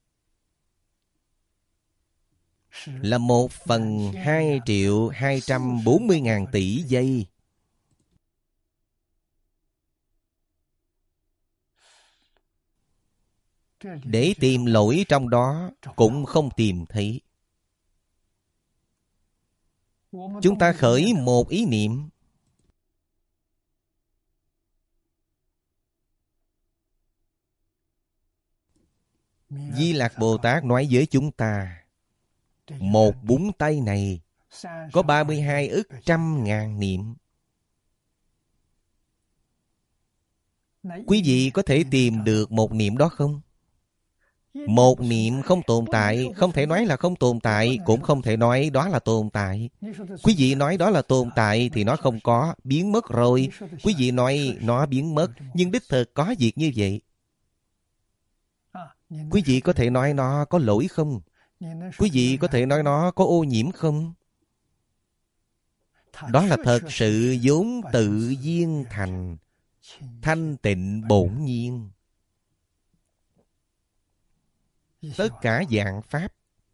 Là một phần hai triệu hai trăm bốn mươi ngàn tỷ giây. Để tìm lỗi trong đó cũng không tìm thấy. Chúng ta khởi một ý niệm, Di Lặc Bồ Tát nói với chúng ta, một búng tay này có ba mươi hai ức trăm ngàn niệm. Quý vị có thể tìm được một niệm đó không? Một niệm không tồn tại, không thể nói là không tồn tại, cũng không thể nói đó là tồn tại. Quý vị nói đó là tồn tại thì nó không có, biến mất rồi. Quý vị nói nó biến mất, nhưng đích thực có việc như vậy. Quý vị có thể nói nó có lỗi không? Quý vị có thể nói nó có ô nhiễm không? Đó là thật sự vốn tự nhiên thành, thanh tịnh bổn nhiên. Tất cả vạn pháp,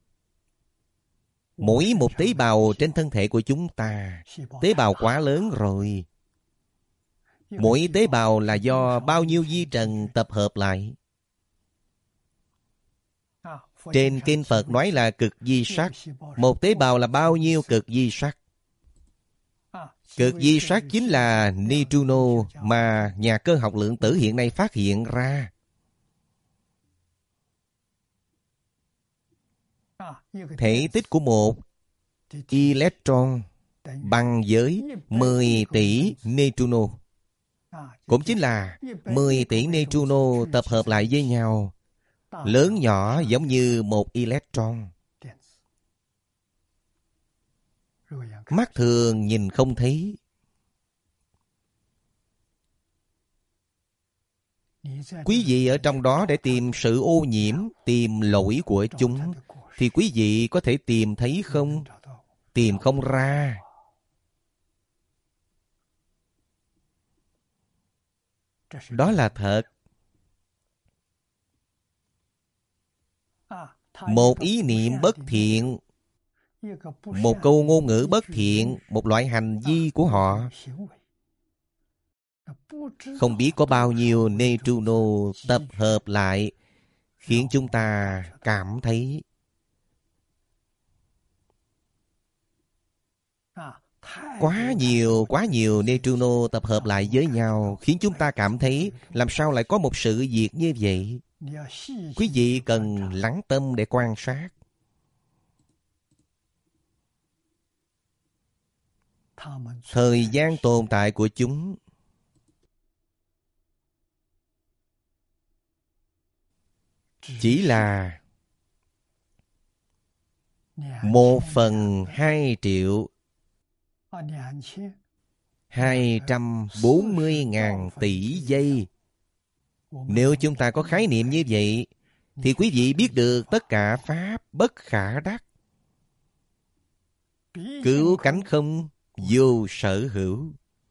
mỗi một tế bào trên thân thể của chúng ta, tế bào quá lớn rồi. Mỗi tế bào là do bao nhiêu vi trần tập hợp lại. Trên kinh Phật nói là cực vi sắc. Một tế bào là bao nhiêu cực vi sắc? Cực vi sắc chính là neutrino mà nhà cơ học lượng tử hiện nay phát hiện ra. Thể tích của một electron bằng với mười tỷ neutrino. Cũng chính là mười tỷ neutrino tập hợp lại với nhau, lớn nhỏ giống như một electron. Mắt thường nhìn không thấy. Quý vị ở trong đó để tìm sự ô nhiễm, tìm lỗi của chúng, thì quý vị có thể tìm thấy không? Tìm không ra. Đó là thật. Một ý niệm bất thiện, một câu ngôn ngữ bất thiện, một loại hành vi của họ, không biết có bao nhiêu neutrino tập hợp lại, khiến chúng ta cảm thấy quá nhiều, quá nhiều neutrino tập hợp lại với nhau, khiến chúng ta cảm thấy làm sao lại có một sự việc như vậy. Quý vị cần lắng tâm để quan sát. Thời gian tồn tại của chúng chỉ là một phần hai triệu hai trăm bốn mươi ngàn tỷ giây. Nếu chúng ta có khái niệm như vậy, thì quý vị biết được tất cả pháp bất khả đắc. Cứu cánh không, vô sở hữu.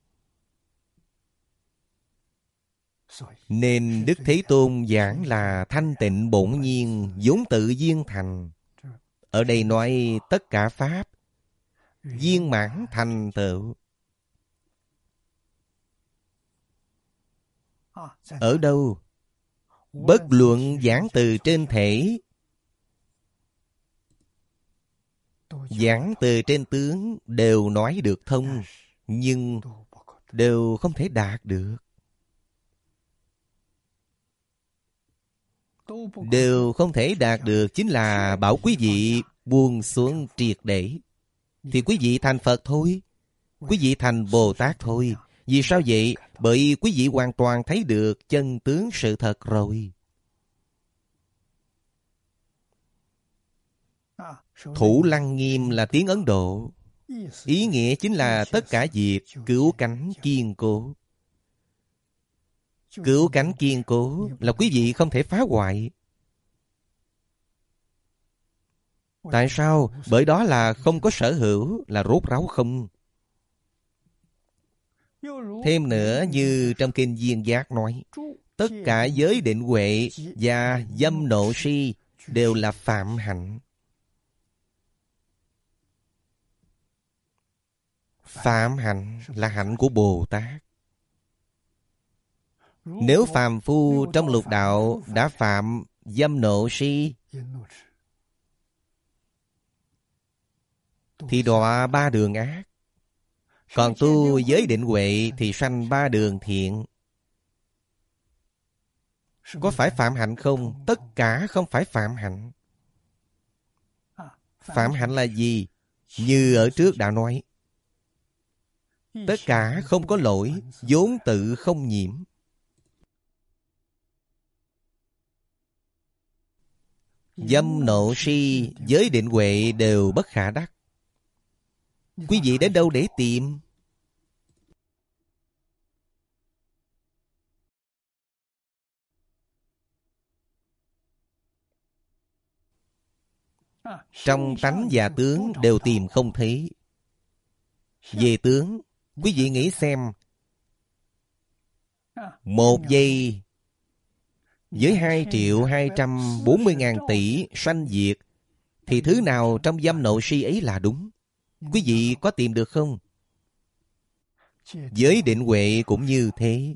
Nên Đức Thế Tôn giảng là thanh tịnh bổn nhiên, vốn tự nhiên thành. Ở đây nói tất cả pháp viên mãn thành tựu. Ở đâu? Bất luận giảng từ trên thể, giảng từ trên tướng đều nói được thông, nhưng đều không thể đạt được. Đều không thể đạt được chính là bảo quý vị buông xuống triệt để. Thì quý vị thành Phật thôi, quý vị thành Bồ Tát thôi. Vì sao vậy? Bởi quý vị hoàn toàn thấy được chân tướng sự thật rồi. Thủ Lăng Nghiêm là tiếng Ấn Độ. Ý nghĩa chính là tất cả việc cứu cánh kiên cố. Cứu cánh kiên cố là quý vị không thể phá hoại. Tại sao? Bởi đó là không có sở hữu, là rốt ráo không. Thêm nữa, như trong kinh Duyên Giác nói, tất cả giới định huệ và dâm nộ si đều là phạm hạnh. Phạm hạnh là hạnh của Bồ Tát. Nếu phàm phu trong lục đạo đã phạm dâm nộ si, thì đọa ba đường ác. Còn tu giới định huệ thì sanh ba đường thiện. Có phải phạm hạnh không? Tất cả không phải phạm hạnh. Phạm hạnh là gì? Như ở trước đã nói, tất cả không có lỗi, vốn tự không nhiễm. Dâm nộ si, giới định huệ đều bất khả đắc. Quý vị đến đâu để tìm? Trong tánh và tướng đều tìm không thấy. Về tướng, quý vị nghĩ xem, một giây với hai triệu hai trăm bốn mươi ngàn tỷ sanh diệt, thì thứ nào trong dâm nộ si ấy là đúng? Quý vị có tìm được không? Với định huệ cũng như thế.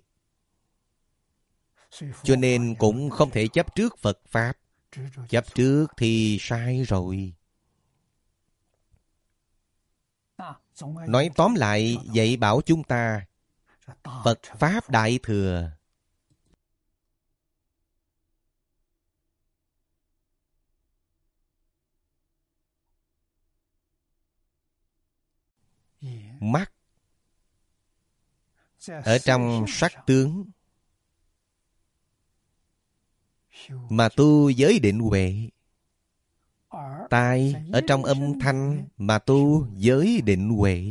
Cho nên cũng không thể chấp trước Phật Pháp. Chấp trước thì sai rồi. Nói tóm lại, dạy bảo chúng ta Phật Pháp Đại Thừa. Mắt ở trong sắc tướng mà tu giới định huệ. Tai ở trong âm thanh mà tu giới định huệ.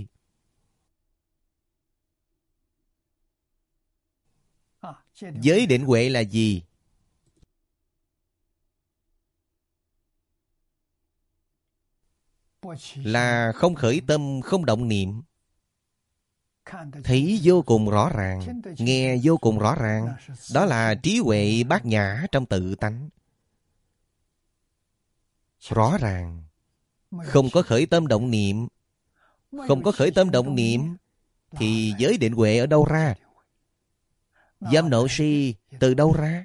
Giới định huệ là gì? Là không khởi tâm, không động niệm. Thấy vô cùng rõ ràng, nghe vô cùng rõ ràng. Đó là trí huệ bát nhã trong tự tánh. Rõ ràng. Không có khởi tâm động niệm. Không có khởi tâm động niệm thì giới định huệ ở đâu ra? Dâm nộ si từ đâu ra?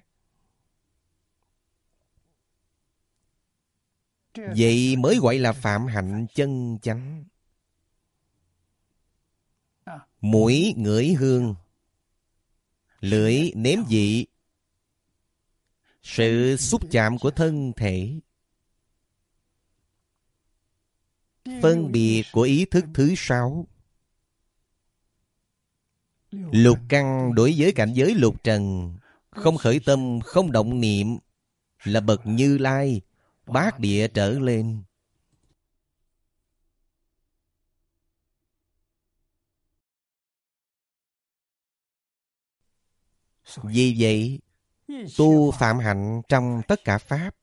Vậy mới gọi là phạm hạnh chân chánh. Mũi ngửi hương, lưỡi nếm vị, sự xúc chạm của thân thể, phân biệt của ý thức thứ sáu. Lục căn đối với cảnh giới lục trần, không khởi tâm, không động niệm, là bậc Như Lai, bát địa trở lên. Vì vậy, tu phạm hạnh trong tất cả Pháp,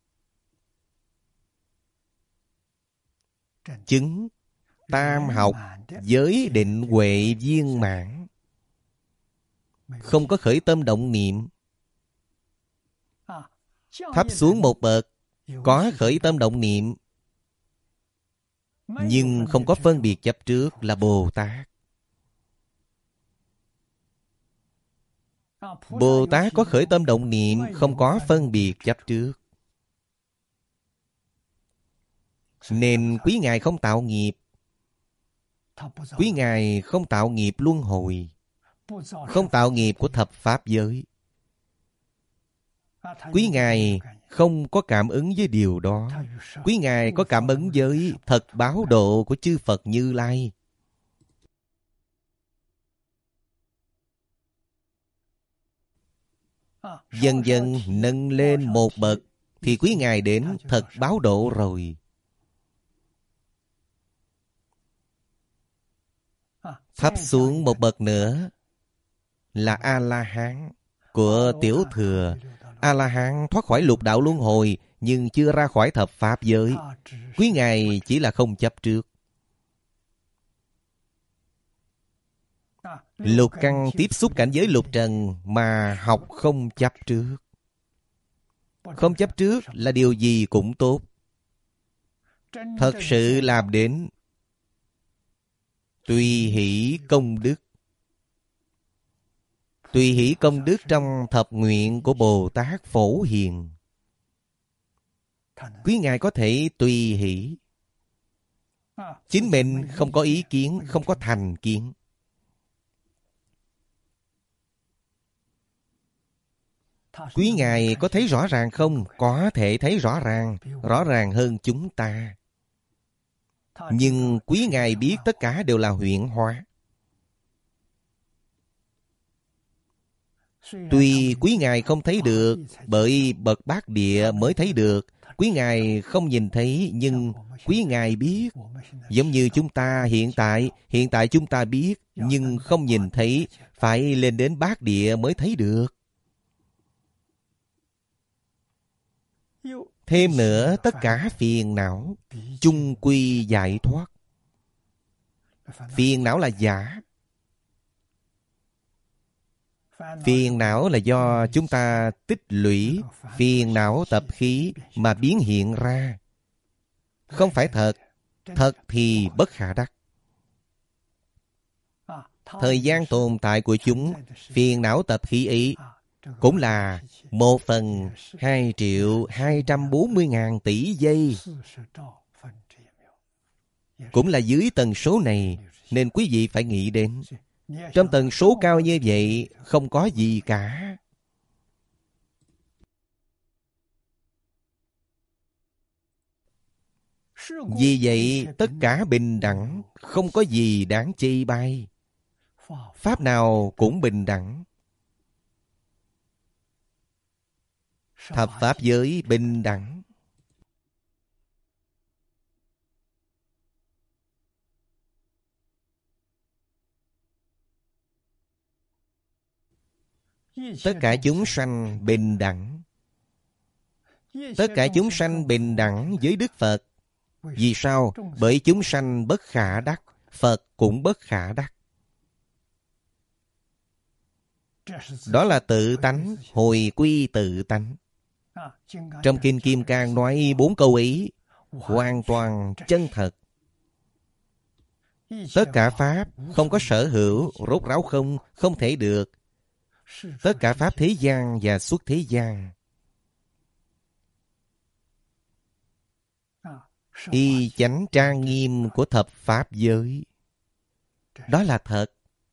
chứng tam học giới định huệ viên mãn. Không có khởi tâm động niệm. Thấp xuống một bậc, có khởi tâm động niệm, nhưng không có phân biệt chấp trước là Bồ Tát. Bồ Tát có khởi tâm động niệm, không có phân biệt chấp trước. Nên quý Ngài không tạo nghiệp. Quý Ngài không tạo nghiệp luân hồi, không tạo nghiệp của thập Pháp giới. Quý Ngài không có cảm ứng với điều đó. Quý Ngài có cảm ứng với thật báo độ của chư Phật Như Lai. Dần dần nâng lên một bậc thì quý Ngài đến thật báo độ rồi. Thấp xuống một bậc nữa là A-la-hán của tiểu thừa. A-la-hán thoát khỏi lục đạo luân hồi nhưng chưa ra khỏi thập Pháp giới. Quý Ngài chỉ là không chấp trước. Lục căn tiếp xúc cảnh giới lục trần mà học không chấp trước. Không chấp trước là điều gì cũng tốt. Thật sự làm đến tùy hỷ công đức. Tùy hỷ công đức trong thập nguyện của Bồ Tát Phổ Hiền. Quý Ngài có thể tùy hỷ. Chính mình không có ý kiến, không có thành kiến. Quý Ngài có thấy rõ ràng không? Có thể thấy rõ ràng, rõ ràng hơn chúng ta. Nhưng quý Ngài biết tất cả đều là huyễn hóa. Tuy quý Ngài không thấy được, bởi bậc bát địa mới thấy được. Quý Ngài không nhìn thấy, nhưng quý Ngài biết. Giống như chúng ta hiện tại, hiện tại chúng ta biết, nhưng không nhìn thấy, phải lên đến bát địa mới thấy được. Thêm nữa, tất cả phiền não chung quy giải thoát. Phiền não là giả. Phiền não là do chúng ta tích lũy phiền não tập khí mà biến hiện ra. Không phải thật. Thật thì bất khả đắc. Thời gian tồn tại của chúng, phiền não tập khí ấy cũng là một phần hai triệu hai trăm bốn mươi ngàn tỷ giây. Cũng là dưới tần số này, nên quý vị phải nghĩ đến. Trong tần số cao như vậy, không có gì cả. Vì vậy, tất cả bình đẳng, không có gì đáng chê bai. Pháp nào cũng bình đẳng. Thập pháp giới bình đẳng. Tất cả chúng sanh bình đẳng. Tất cả chúng sanh bình đẳng với Đức Phật. Vì sao? Bởi chúng sanh bất khả đắc, Phật cũng bất khả đắc. Đó là tự tánh, hồi quy tự tánh. Trong Kinh Kim Cang nói bốn câu ấy hoàn toàn chân thật. Tất cả pháp không có sở hữu, rốt ráo không, không thể được. Tất cả pháp thế gian và xuất thế gian, y chánh trang nghiêm của thập pháp giới, đó là thật.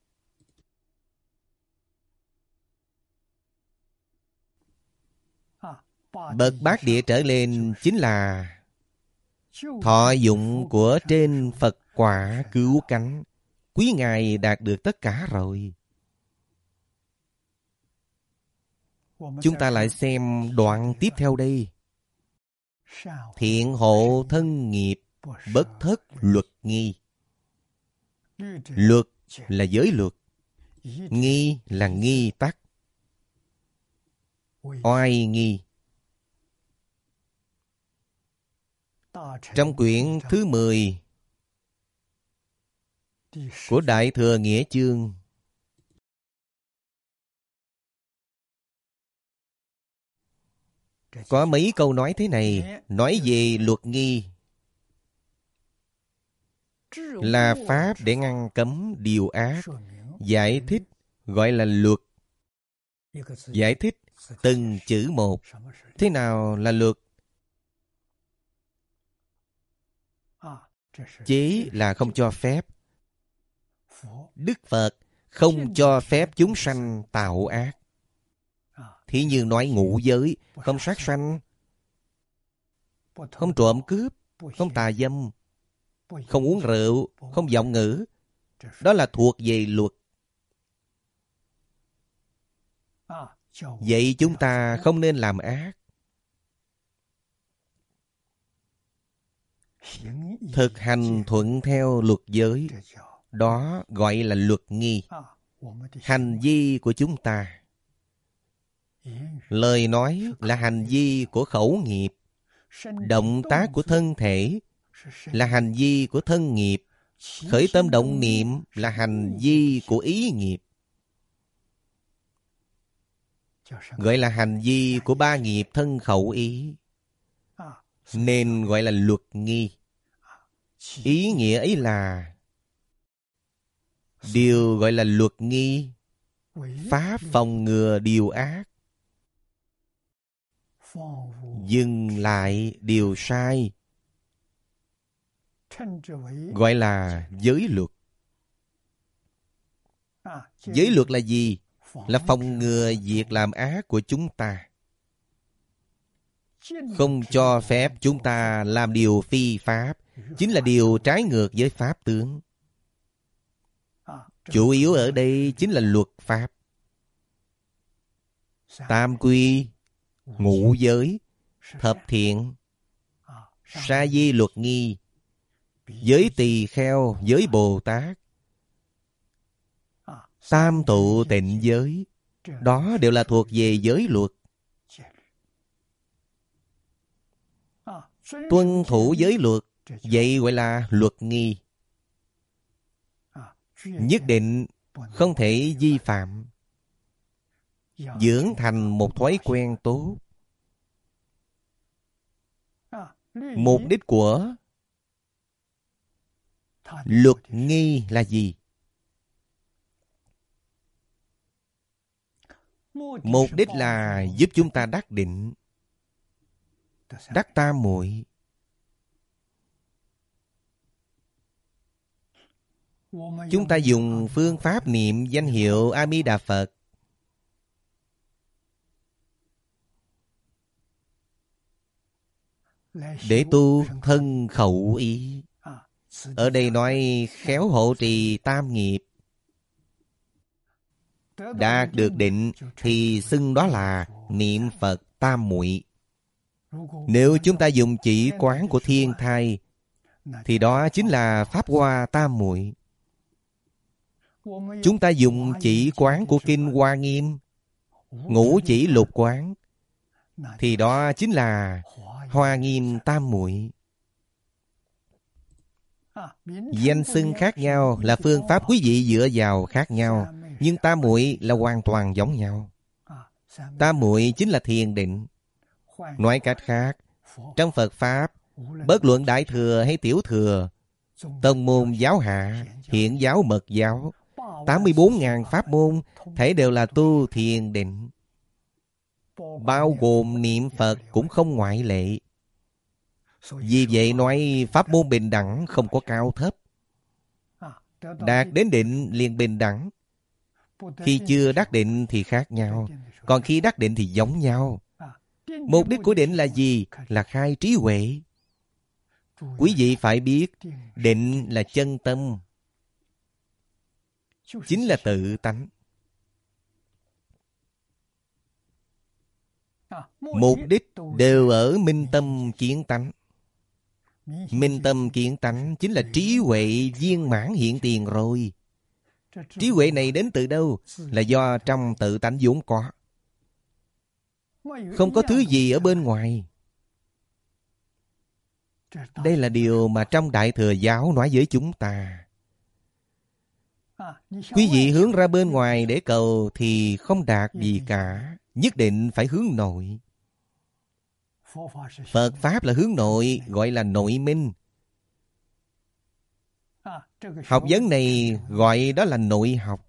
Bậc bát địa trở lên chính là thọ dụng của trên Phật quả cứu cánh. Quý Ngài đạt được tất cả rồi. Chúng ta lại xem đoạn tiếp theo đây. Thiện hộ thân nghiệp, bất thất luật nghi. Luật là giới luật, nghi là nghi tắc, oai nghi. Trong quyển thứ mười của Đại Thừa Nghĩa Chương, có mấy câu nói thế này, nói về luật nghi. Là pháp để ngăn cấm điều ác. Giải thích gọi là luật. Giải thích từng chữ một. Thế nào là luật? Chế là không cho phép. Đức Phật không cho phép chúng sanh tạo ác. Thí như nói ngũ giới, không sát sanh, không trộm cướp, không tà dâm, không uống rượu, không vọng ngữ. Đó là thuộc về luật. Vậy chúng ta không nên làm ác. Thực hành thuận theo luật giới, đó gọi là luật nghi. Hành vi của chúng ta, lời nói là hành vi của khẩu nghiệp, động tác của thân thể là hành vi của thân nghiệp, khởi tâm động niệm là hành vi của ý nghiệp, gọi là hành vi của ba nghiệp thân khẩu ý, nên gọi là luật nghi. Ý nghĩa ấy là điều gọi là luật nghi, pháp phòng ngừa điều ác, dừng lại điều sai, gọi là giới luật. Giới luật là gì? Là phòng ngừa việc làm ác của chúng ta, không cho phép chúng ta làm điều phi pháp, chính là điều trái ngược với pháp tướng. Chủ yếu ở đây chính là luật pháp. Tam quy, ngũ giới, thập thiện, sa di luật nghi, giới tỳ kheo, giới Bồ Tát, tam tụ tịnh giới, đó đều là thuộc về giới luật. Tuân thủ giới luật, vậy gọi là luật nghi. Nhất định không thể vi phạm. Dưỡng thành một thói quen tốt. Mục đích của luật nghi là gì? Mục đích là giúp chúng ta đắc định, đắc tam muội. Chúng ta dùng phương pháp niệm danh hiệu A Di Đà Phật để tu thân khẩu ý. Ở đây nói khéo hộ trì tam nghiệp. Đạt được định thì xưng đó là niệm Phật tam muội. Nếu chúng ta dùng chỉ quán của thiên thai thì đó chính là pháp hoa tam muội. Chúng ta dùng chỉ quán của kinh Hoa Nghiêm, ngũ chỉ lục quán, thì đó chính là Hoa Nghiêm tam muội. Danh xưng khác nhau là phương pháp quý vị dựa vào khác nhau, nhưng tam muội là hoàn toàn giống nhau. Tam muội chính là thiền định. Nói cách khác, trong Phật Pháp, bất luận Đại Thừa hay Tiểu Thừa, tông môn giáo hạ, hiện giáo mật giáo, tám mươi bốn nghìn pháp môn, thể đều là tu thiền định. Bao gồm niệm Phật cũng không ngoại lệ. Vì vậy nói pháp môn bình đẳng không có cao thấp. Đạt đến định liền bình đẳng. Khi chưa đắc định thì khác nhau, còn khi đắc định thì giống nhau. Mục đích của định là gì? Là khai trí huệ. Quý vị phải biết, định là chân tâm, chính là tự tánh. Mục đích đều ở minh tâm kiến tánh. Minh tâm kiến tánh chính là trí huệ viên mãn hiện tiền rồi. Trí huệ này đến từ đâu? Là do trong tự tánh vốn có. Không có thứ gì ở bên ngoài. Đây là điều mà trong Đại Thừa giáo nói với chúng ta. Quý vị hướng ra bên ngoài để cầu thì không đạt gì cả. Nhất định phải hướng nội. Phật Pháp là hướng nội, gọi là nội minh. Học vấn này gọi đó là nội học.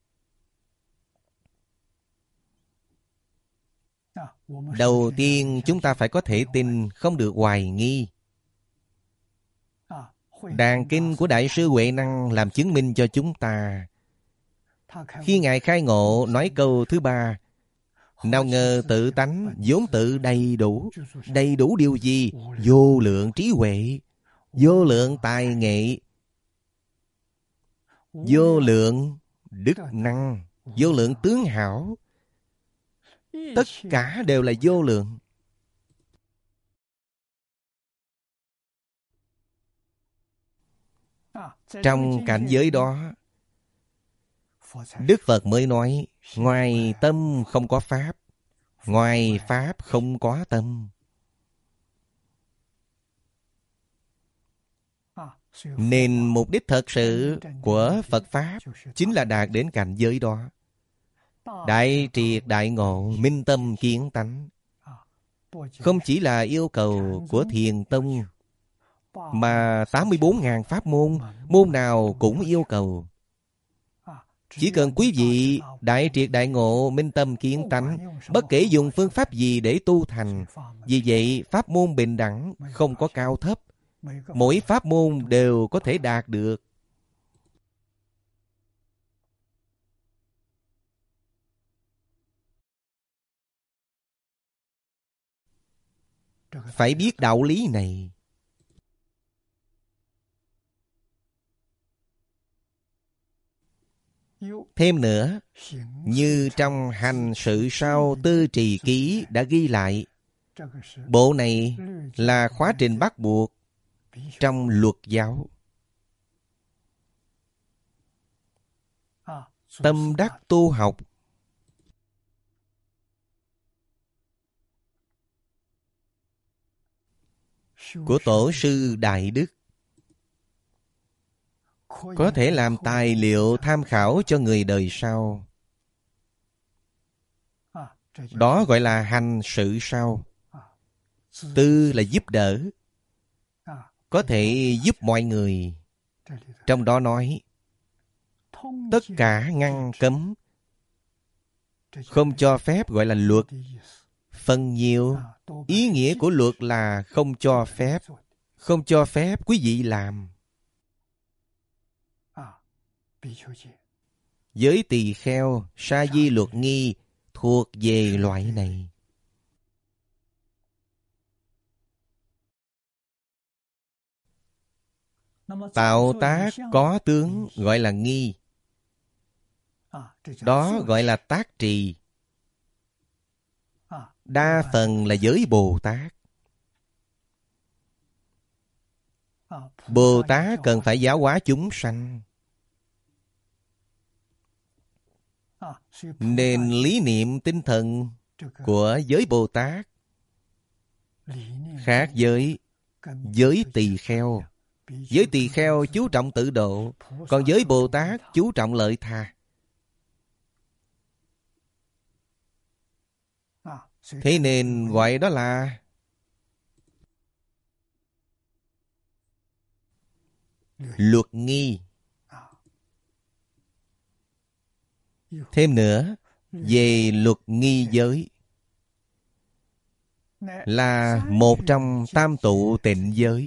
Đầu tiên chúng ta phải có thể tin, không được hoài nghi. Đàn kinh của Đại sư Huệ Năng làm chứng minh cho chúng ta. Khi Ngài khai ngộ nói câu thứ ba, nào ngờ tự tánh vốn tự đầy đủ. Đầy đủ điều gì? Vô lượng trí huệ, vô lượng tài nghệ, vô lượng đức năng, vô lượng tướng hảo. Tất cả đều là vô lượng. Trong cảnh giới đó, Đức Phật mới nói, ngoài tâm không có Pháp, ngoài Pháp không có tâm. Nên mục đích thật sự của Phật Pháp chính là đạt đến cảnh giới đó. Đại triệt đại ngộ, minh tâm kiến tánh. Không chỉ là yêu cầu của Thiền Tông, mà tám mươi bốn nghìn pháp môn, môn nào cũng yêu cầu. Chỉ cần quý vị đại triệt đại ngộ, minh tâm kiến tánh, bất kể dùng phương pháp gì để tu thành. Vì vậy, pháp môn bình đẳng, không có cao thấp. Mỗi pháp môn đều có thể đạt được. Phải biết đạo lý này. Thêm nữa, như trong Hành Sự Sao Tư Trì Ký đã ghi lại, bộ này là khóa trình bắt buộc trong luật giáo. Tâm đắc tu học. của tổ sư Đại Đức, có thể làm tài liệu tham khảo cho người đời sau. Đó gọi là hành sự sau. Tư là giúp đỡ, có thể giúp mọi người. Trong đó nói tất cả ngăn cấm, không cho phép gọi là luật. Phần nhiều ý nghĩa của luật là không cho phép, không cho phép quý vị làm. Giới tỳ kheo, sa di luật nghi thuộc về loại này. Tạo tác có tướng gọi là nghi. Đó gọi là tác trì. Đa phần là giới Bồ Tát. Bồ Tát cần phải giáo hóa chúng sanh, nên lý niệm tinh thần của giới Bồ Tát khác với giới tỳ kheo. Giới tỳ kheo chú trọng tự độ, còn giới Bồ Tát chú trọng lợi tha. Thế nên gọi đó là luật nghi. Thêm nữa, về luật nghi giới là một trong tam tụ tịnh giới.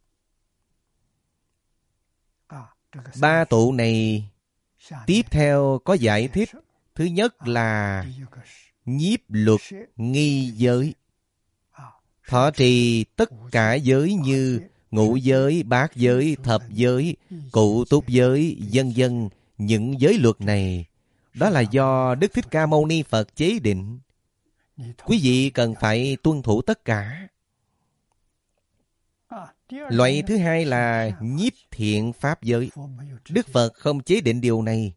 Ba tụ này tiếp theo có giải thích. Thứ nhất là nhiếp luật nghi giới, thọ trì tất cả giới như ngũ giới, bát giới, thập giới, cụ túc giới, vân vân. Những giới luật này, đó là do Đức Thích Ca Mâu Ni Phật chế định. Quý vị cần phải tuân thủ tất cả. Loại thứ hai là nhiếp thiện pháp giới. Đức Phật không chế định điều này.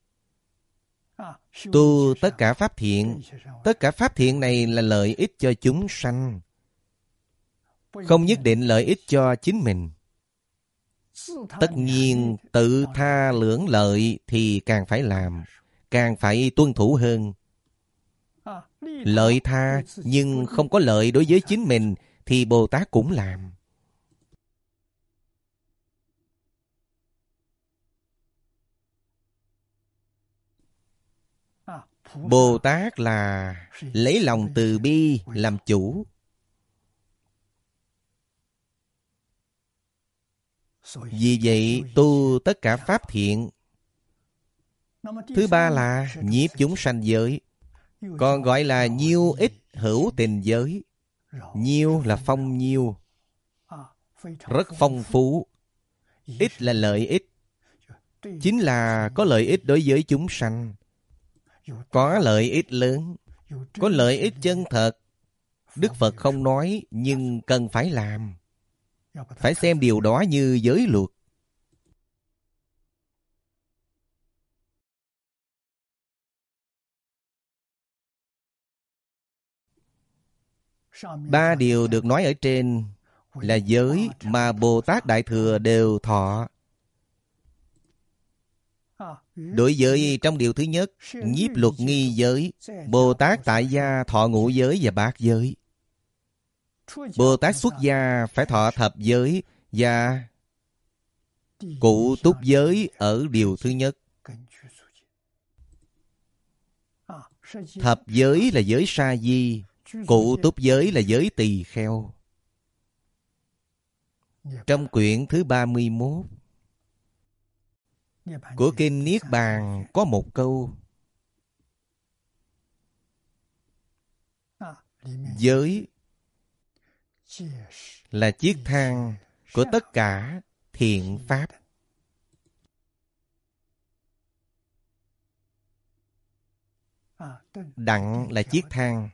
Tu tất cả pháp thiện. Tất cả pháp thiện này là lợi ích cho chúng sanh, không nhất định lợi ích cho chính mình. Tất nhiên tự tha lưỡng lợi thì càng phải làm, càng phải tuân thủ hơn. Lợi tha nhưng không có lợi đối với chính mình thì Bồ Tát cũng làm. Bồ Tát là lấy lòng từ bi làm chủ. Vì vậy tu tất cả pháp thiện. Thứ ba là nhiếp chúng sanh giới, còn gọi là nhiêu ích hữu tình giới. Nhiêu là phong nhiêu, rất phong phú. Ích là lợi ích, chính là có lợi ích đối với chúng sanh. Có lợi ích lớn, có lợi ích chân thật. Đức Phật không nói, nhưng cần phải làm. Phải xem điều đó như giới luật. Ba điều được nói ở trên là giới mà Bồ Tát Đại Thừa đều thọ. Đối với trong điều thứ nhất, nhiếp luật nghi giới, Bồ Tát tại gia thọ ngũ giới và bát giới. Bồ Tát xuất gia phải thọ thập giới và cụ túc giới ở điều thứ nhất. Thập giới là giới sa di, cụ túc giới là giới tỳ kheo. Trong quyển thứ ba mươi mốt của kinh Niết Bàn có một câu: giới là chiếc thang của tất cả thiện pháp. Đặng là chiếc thang,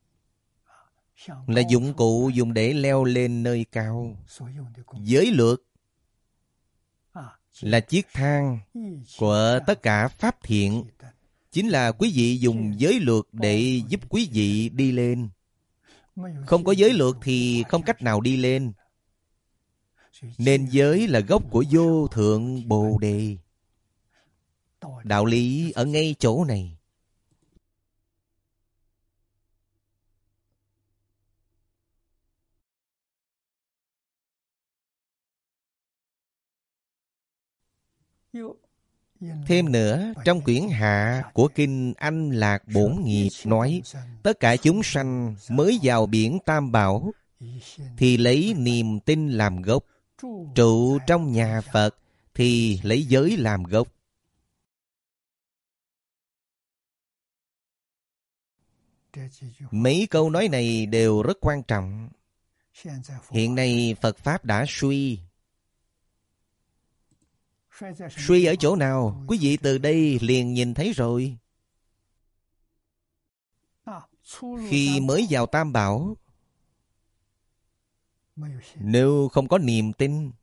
là dụng cụ dùng để leo lên nơi cao. Giới luật là chiếc thang của tất cả pháp thiện. Chính là quý vị dùng giới luật để giúp quý vị đi lên. Không có giới luật thì không cách nào đi lên. Nên giới là gốc của vô thượng Bồ Đề. Đạo lý ở ngay chỗ này. Thêm nữa, trong quyển hạ của Kinh Anh Lạc Bổn Nghiệp nói, tất cả chúng sanh mới vào biển Tam Bảo, thì lấy niềm tin làm gốc. Trụ trong nhà Phật, thì lấy giới làm gốc. Mấy câu nói này đều rất quan trọng. Hiện nay Phật Pháp đã suy. Suy ở chỗ nào? Quý vị từ đây liền nhìn thấy rồi. Khi mới vào Tam Bảo, nếu không có niềm tin,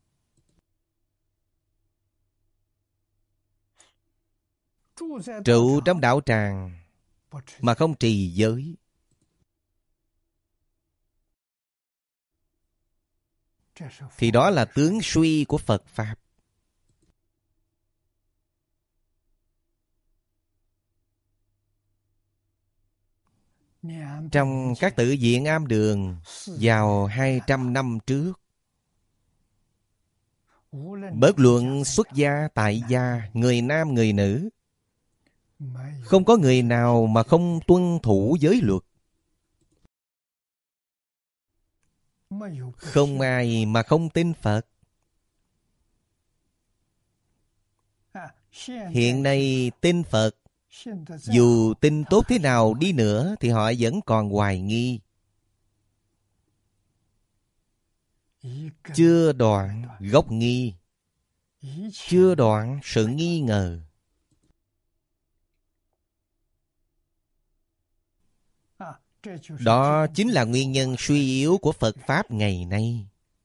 trụ trong đạo tràng mà không trì giới, thì đó là tướng suy của Phật Pháp. Trong các tự viện am đường vào hai trăm năm trước, bất luận xuất gia, tại gia, người nam, người nữ, không có người nào mà không tuân thủ giới luật. Không ai mà không tin Phật. Hiện nay tin Phật, dù tin tốt thế nào đi nữa thì họ vẫn còn hoài nghi. Chưa đoạn gốc nghi, chưa đoạn sự nghi ngờ. Đó chính là nguyên nhân suy yếu của Phật Pháp ngày nay.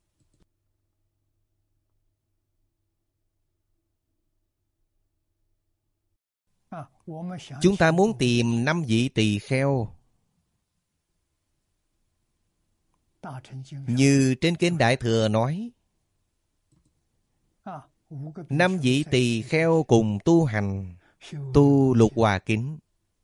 Chúng ta muốn tìm năm vị tỳ kheo, như trên Kinh Đại Thừa nói, năm vị tỳ kheo cùng tu hành, tu Lục Hòa Kính.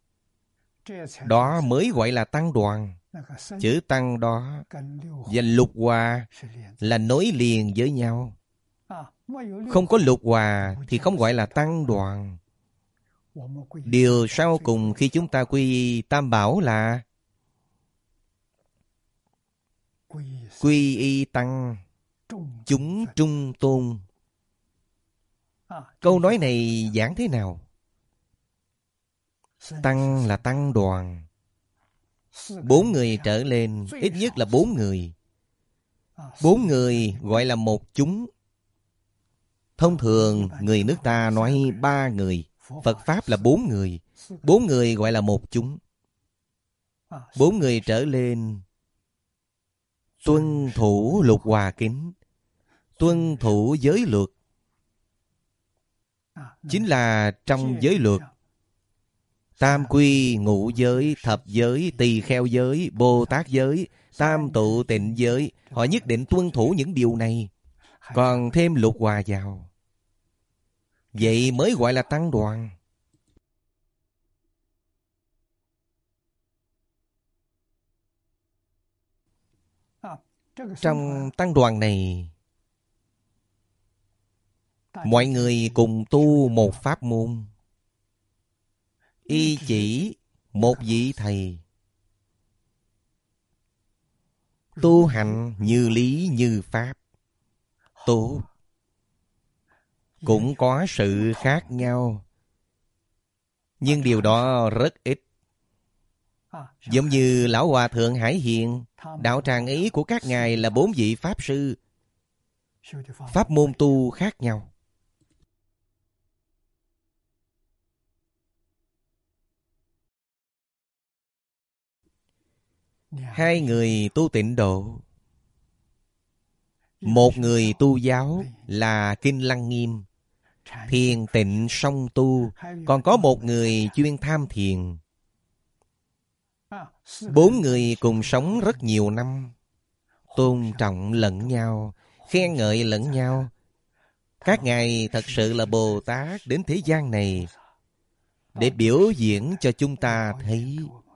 Đó mới gọi là tăng đoàn. Chữ tăng đó và Lục Hòa là nối liền với nhau. Không có Lục Hòa thì không gọi là tăng đoàn. Điều sau cùng khi chúng ta quy y Tam Bảo là quy y tăng, chúng trung tôn. Câu nói này giảng thế nào? Tăng là tăng đoàn. Bốn người trở lên, ít nhất là bốn người. Bốn người gọi là một chúng. Thông thường người nước ta nói ba người. Phật Pháp là bốn người. Bốn người gọi là một chúng. Bốn người trở lên tuân thủ Lục Hòa Kính, tuân thủ giới luật. Chính là trong giới luật, tam quy, ngũ giới, thập giới, tỳ kheo giới, Bồ Tát giới, tam tụ tịnh giới. Họ nhất định tuân thủ những điều này, còn thêm Lục Hòa vào. Vậy mới gọi là tăng đoàn. Trong tăng đoàn này, mọi người cùng tu một pháp môn, y chỉ một vị thầy, tu hành như lý như pháp. Tốt. Cũng có sự khác nhau, nhưng điều đó rất ít. Giống như Lão Hòa Thượng Hải Hiền, đạo tràng ấy của các ngài là bốn vị Pháp Sư. Pháp môn tu khác nhau. Hai người tu tịnh độ, một người tu giáo là Kinh Lăng Nghiêm, thiền tịnh song tu. Còn có một người chuyên tham thiền. Bốn người cùng sống rất nhiều năm, tôn trọng lẫn nhau, khen ngợi lẫn nhau. Các ngài thật sự là Bồ Tát đến thế gian này để biểu diễn cho chúng ta thấy.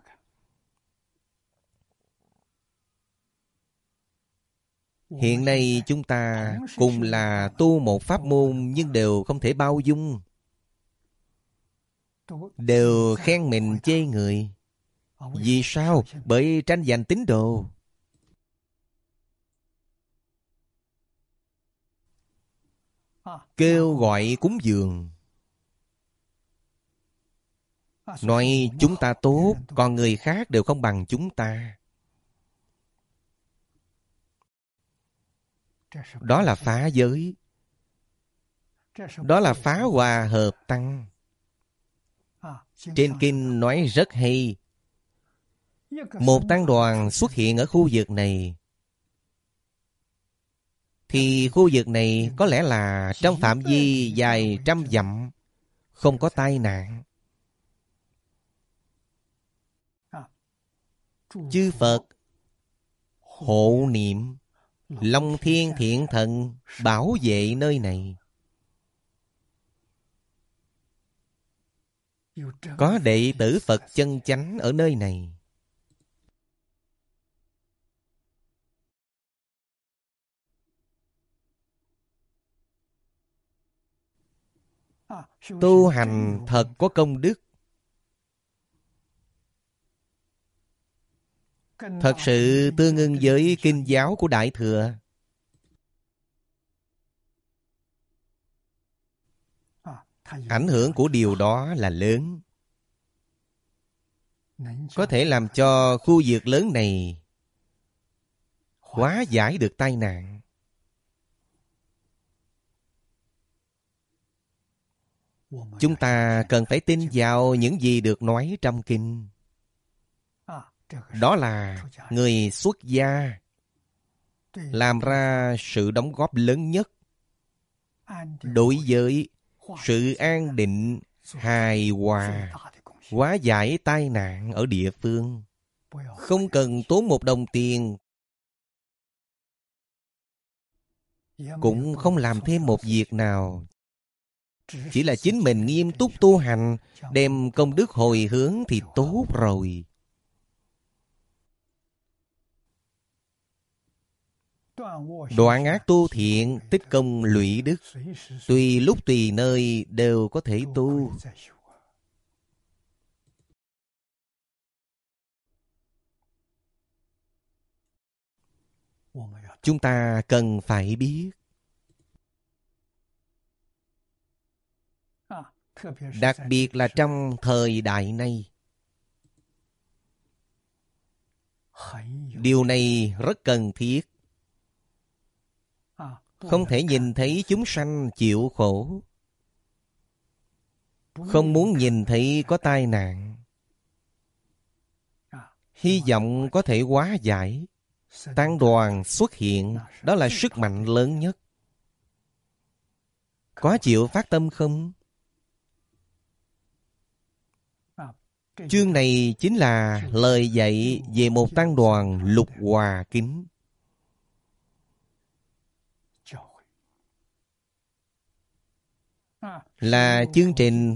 Hiện nay chúng ta cùng là tu một pháp môn nhưng đều không thể bao dung, đều khen mình chê người. Vì sao? Bởi tranh giành tín đồ. Kêu gọi cúng dường, nói chúng ta tốt, còn người khác đều không bằng chúng ta. Đó là phá giới. Đó là phá hòa hợp tăng. Trên kinh nói rất hay. Một tăng đoàn xuất hiện ở khu vực này, thì khu vực này có lẽ là trong phạm vi dài trăm dặm, không có tai nạn. Chư Phật hộ niệm, Long Thiên Thiện Thần bảo vệ nơi này. Có đệ tử Phật chân chánh ở nơi này. Tu hành thật có công đức. Thật sự tương ưng với kinh giáo của Đại Thừa. Ảnh hưởng của điều đó là lớn, có thể làm cho khu vực lớn này hóa giải được tai nạn. Chúng ta cần phải tin vào những gì được nói trong kinh. Đó là người xuất gia làm ra sự đóng góp lớn nhất đối với sự an định, hài hòa, hóa giải tai nạn ở địa phương. Không cần tốn một đồng tiền, cũng không làm thêm một việc nào. Chỉ là chính mình nghiêm túc tu hành, đem công đức hồi hướng thì tốt rồi. Đoạn ác tu thiện, tích công lũy đức, tùy lúc tùy nơi đều có thể tu. Chúng ta cần phải biết, đặc biệt là trong thời đại này, điều này rất cần thiết. Không thể nhìn thấy chúng sanh chịu khổ, không muốn nhìn thấy có tai nạn. Hy vọng có thể hóa giải. Tăng đoàn xuất hiện, đó là sức mạnh lớn nhất. Có chịu phát tâm không? Chương này chính là lời dạy về một tăng đoàn Lục Hòa Kính. Là chương trình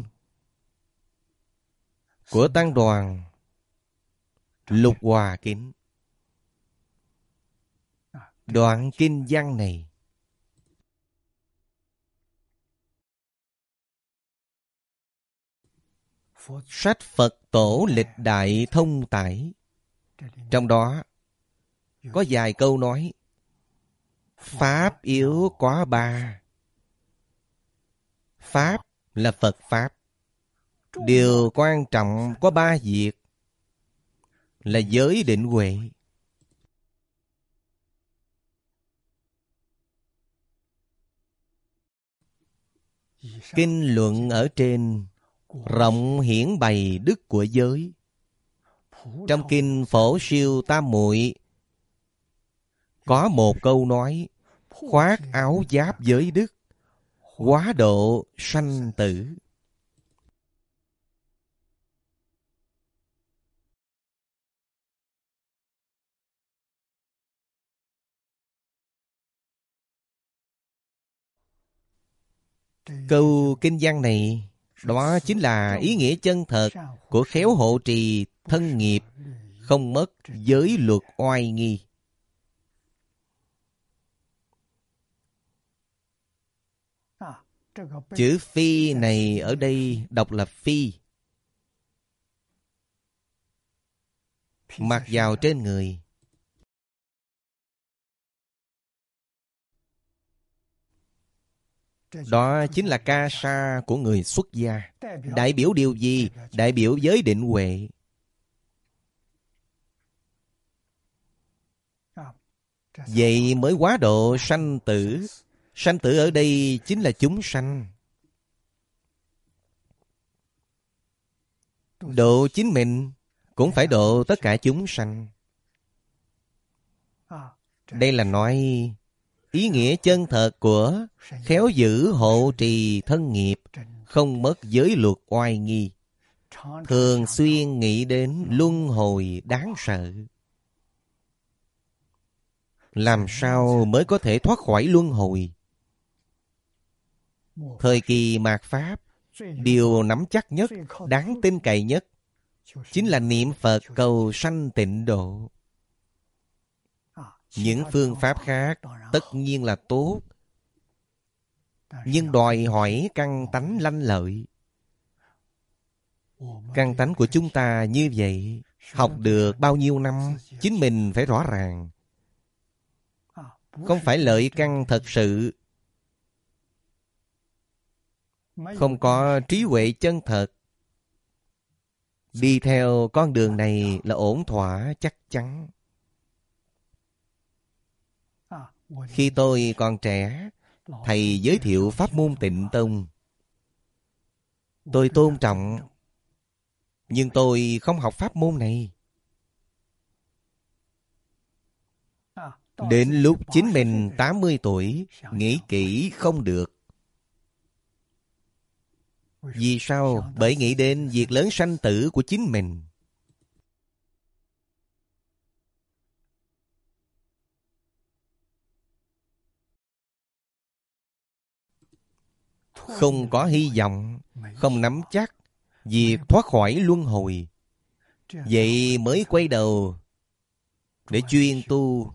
của tăng đoàn Lục Hòa Kính. Đoạn kinh văn này sách Phật Tổ Lịch Đại thông tải. Trong đó có vài câu nói: Pháp yếu có ba. Pháp là Phật Pháp. Điều quan trọng có ba việc, là giới định huệ. Kinh luận ở trên rộng hiển bày đức của giới. Trong kinh Phổ Siêu Tam Muội có một câu nói: khoác áo giáp giới đức, hóa độ sanh tử. Câu kinh văn này, đó chính là ý nghĩa chân thật của khéo hộ trì thân nghiệp, không mất giới luật oai nghi. Chữ phi này ở đây đọc là phi, mặc vào trên người. Đó chính là ca sa của người xuất gia. Đại biểu điều gì? Đại biểu giới định huệ. Vậy mới quá độ sanh tử. Sanh tử ở đây chính là chúng sanh. Độ chính mình cũng phải độ tất cả chúng sanh. Đây là nói ý nghĩa chân thật của khéo giữ hộ trì thân nghiệp, không mất giới luật oai nghi. Thường xuyên nghĩ đến luân hồi đáng sợ. Làm sao mới có thể thoát khỏi luân hồi? Thời kỳ mạt Pháp, điều nắm chắc nhất, đáng tin cậy nhất chính là niệm Phật cầu sanh tịnh độ. Những phương pháp khác tất nhiên là tốt, nhưng đòi hỏi căn tánh lanh lợi. Căn tánh của chúng ta như vậy, học được bao nhiêu năm, chính mình phải rõ ràng. Không phải lợi căn thật sự, không có trí huệ chân thật, đi theo con đường này là ổn thỏa chắc chắn. Khi tôi còn trẻ, thầy giới thiệu pháp môn Tịnh Tông. Tôi tôn trọng, nhưng tôi không học pháp môn này. Đến lúc chính mình tám mươi tuổi, nghĩ kỹ không được. Vì sao? Bởi nghĩ đến việc lớn sanh tử của chính mình. Không có hy vọng, không nắm chắc việc thoát khỏi luân hồi. Vậy mới quay đầu để chuyên tu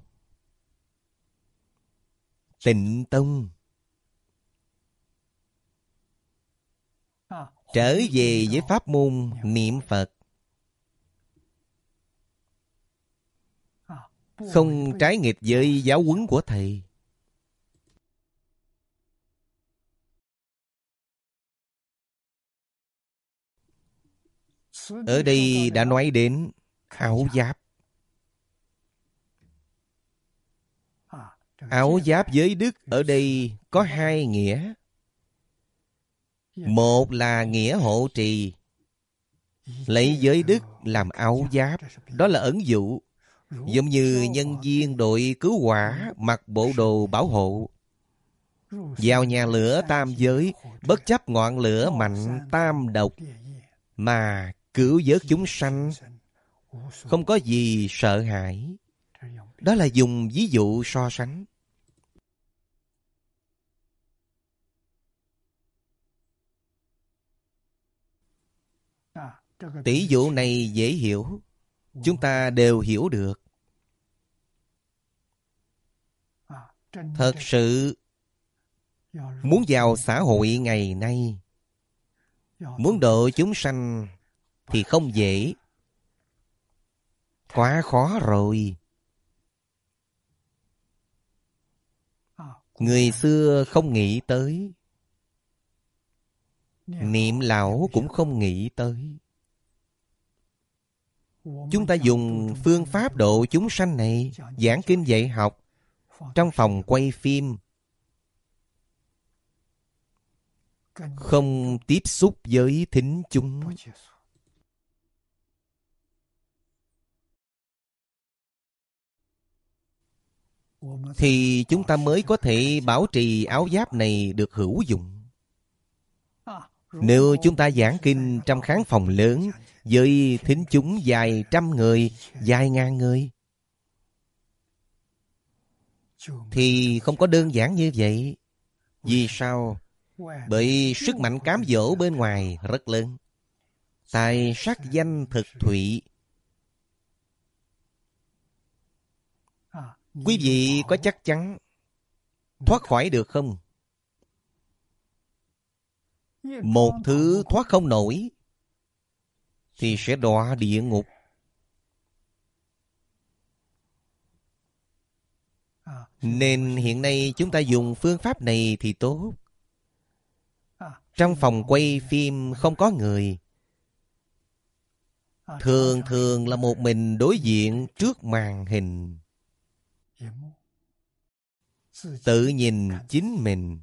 Tịnh Tông. Trở về với pháp môn niệm Phật. Không trái nghịch với giáo huấn của thầy. Ở đây đã nói đến áo giáp. Áo giáp giới đức ở đây có hai nghĩa. Một là nghĩa hộ trì, lấy giới đức làm áo giáp. Đó là ẩn dụ. Giống như nhân viên đội cứu hỏa mặc bộ đồ bảo hộ, vào nhà lửa tam giới, bất chấp ngọn lửa mạnh tam độc, mà cứu vớt chúng sanh, không có gì sợ hãi. Đó là dùng ví dụ so sánh. Tỷ dụ này dễ hiểu, chúng ta đều hiểu được. Thật sự, muốn vào xã hội ngày nay, muốn độ chúng sanh thì không dễ. Quá khó rồi. Người xưa không nghĩ tới, niệm lão cũng không nghĩ tới. Chúng ta dùng phương pháp độ chúng sanh này, giảng kinh dạy học, trong phòng quay phim, không tiếp xúc với thính chúng. Thì chúng ta mới có thể bảo trì áo giáp này được hữu dụng. Nếu chúng ta giảng kinh trong khán phòng lớn với thính chúng vài trăm người, vài ngàn người, thì không có đơn giản như vậy. Vì sao? Bởi sức mạnh cám dỗ bên ngoài rất lớn. Tài sắc danh thực thụy. Quý vị có chắc chắn thoát khỏi được không? Một thứ thoát không nổi thì sẽ đọa địa ngục. Nên hiện nay chúng ta dùng phương pháp này thì tốt. Trong phòng quay phim không có người, thường thường là một mình đối diện trước màn hình, tự nhìn chính mình,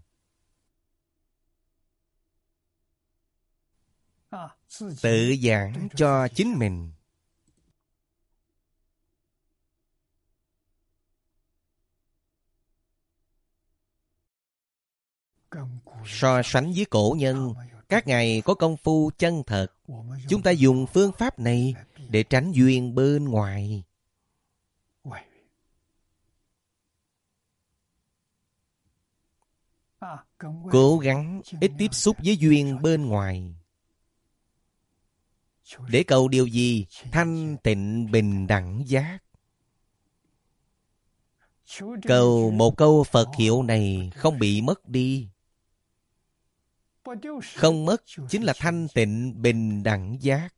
tự giảng cho chính mình. So sánh với cổ nhân, các ngài có công phu chân thật. Chúng ta dùng phương pháp này để tránh duyên bên ngoài. Cố gắng ít tiếp xúc với duyên bên ngoài. Để cầu điều gì? Thanh tịnh bình đẳng giác. Cầu một câu Phật hiệu này không bị mất đi. Không mất chính là thanh tịnh bình đẳng giác.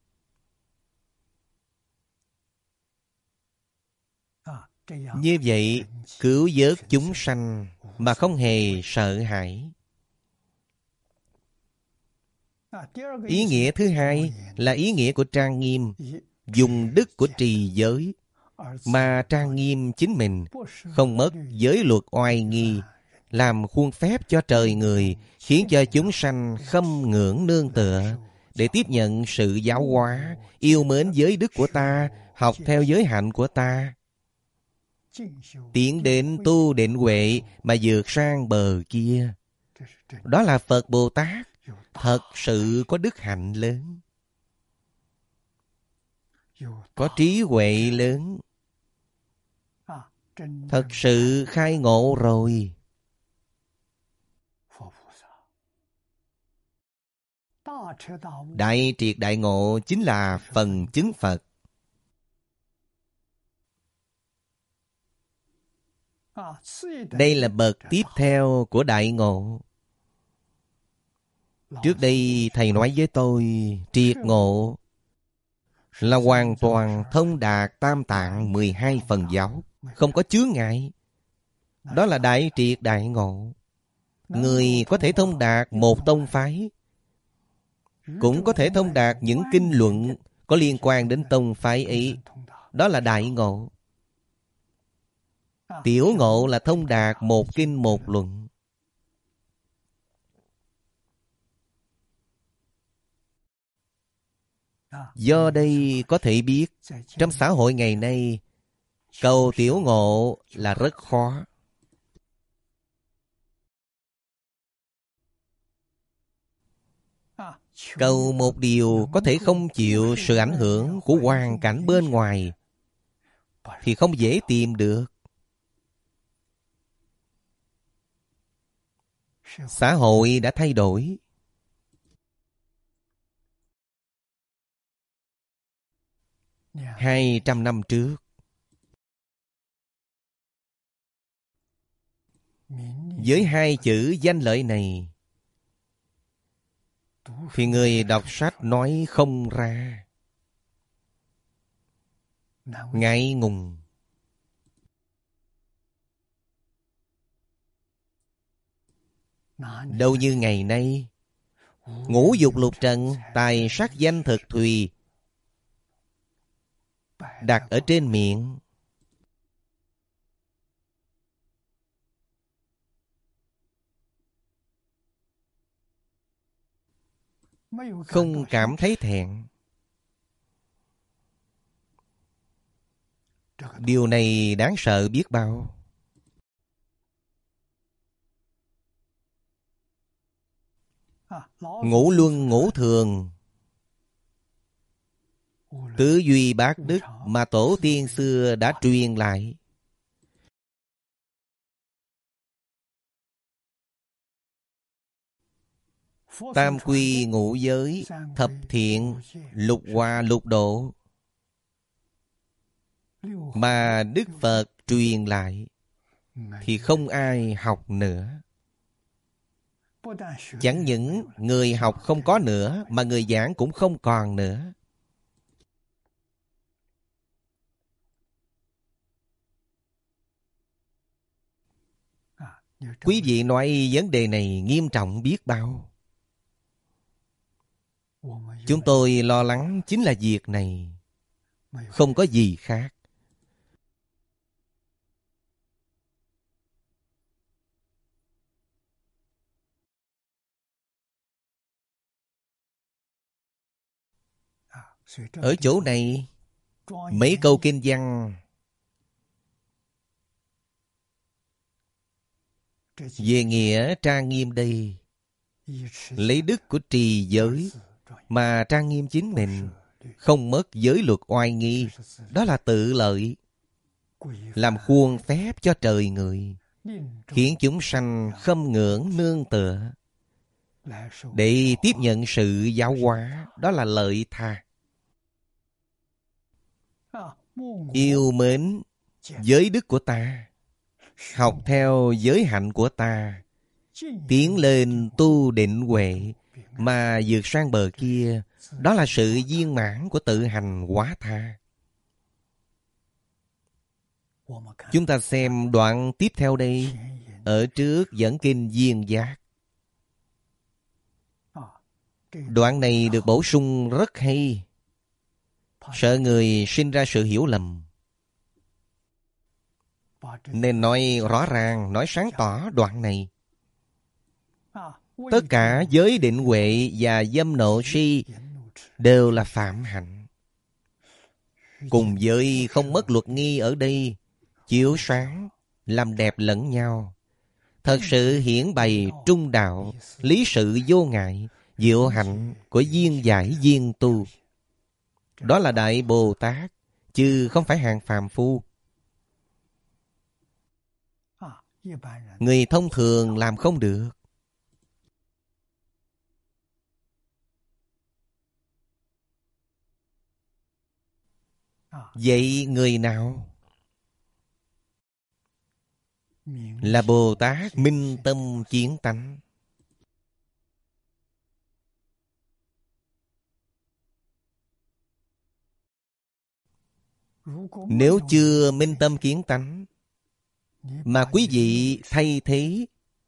Như vậy, cứu vớt chúng sanh mà không hề sợ hãi. Ý nghĩa thứ hai là ý nghĩa của trang nghiêm. Dùng đức của trì giới mà trang nghiêm chính mình, không mất giới luật oai nghi, làm khuôn phép cho trời người, khiến cho chúng sanh khâm ngưỡng nương tựa, để tiếp nhận sự giáo hóa, yêu mến giới đức của ta, học theo giới hạnh của ta, tiến đến tu định huệ mà vượt sang bờ kia. Đó là Phật Bồ Tát thật sự có đức hạnh lớn, có trí huệ lớn, thật sự khai ngộ rồi. Đại triệt đại ngộ chính là phần chứng Phật. Đây là bậc tiếp theo của đại ngộ. Trước đây Thầy nói với tôi, triệt ngộ là hoàn toàn thông đạt tam tạng mười hai phần giáo, không có chướng ngại. Đó là đại triệt đại ngộ. Người có thể thông đạt một tông phái, cũng có thể thông đạt những kinh luận có liên quan đến tông phái ấy. Đó là đại ngộ. Tiểu ngộ là thông đạt một kinh một luận. Do đây có thể biết, trong xã hội ngày nay, cầu tiểu ngộ là rất khó. Cầu một điều có thể không chịu sự ảnh hưởng của hoàn cảnh bên ngoài thì không dễ tìm được. Xã hội đã thay đổi. Hai trăm năm trước, với hai chữ danh lợi này thì người đọc sách nói không ra, ngại ngùng. Đâu như ngày nay, ngũ dục lục trần, tài sắc danh thực thùy đặt ở trên miệng, không cảm thấy thẹn. Điều này đáng sợ biết bao. Ngũ luân ngũ thường, tứ duy bát đức mà tổ tiên xưa đã truyền lại, tam quy ngũ giới, thập thiện, lục hòa lục độ mà Đức Phật truyền lại thì không ai học nữa. Chẳng những người học không có nữa, mà người giảng cũng không còn nữa. Quý vị nói vấn đề này nghiêm trọng biết bao. Chúng tôi lo lắng chính là việc này, không có gì khác. Ở chỗ này, mấy câu kinh văn về nghĩa trang nghiêm đây, lấy đức của trì giới mà trang nghiêm chính mình, không mất giới luật oai nghi. Đó là tự lợi, làm khuôn phép cho trời người, khiến chúng sanh khâm ngưỡng nương tựa để tiếp nhận sự giáo hóa. Đó là lợi tha. Yêu mến giới đức của ta, học theo giới hạnh của ta, tiến lên tu định huệ mà vượt sang bờ kia. Đó là sự viên mãn của tự hành hóa tha. Chúng ta xem đoạn tiếp theo đây. Ở trước dẫn kinh Duyên Giác. Đoạn này được bổ sung rất hay, sợ người sinh ra sự hiểu lầm, nên nói rõ ràng, nói sáng tỏ đoạn này. Tất cả giới định huệ và dâm nộ si đều là phạm hạnh. Cùng với không mất luật nghi ở đây, chiếu sáng, làm đẹp lẫn nhau, thật sự hiển bày trung đạo, lý sự vô ngại, diệu hạnh của duyên giải duyên tu. Đó là Đại Bồ Tát, chứ không phải hạng phàm phu. Người thông thường làm không được. Vậy người nào là Bồ Tát minh tâm kiến tánh? Nếu chưa minh tâm kiến tánh, mà quý vị thay thế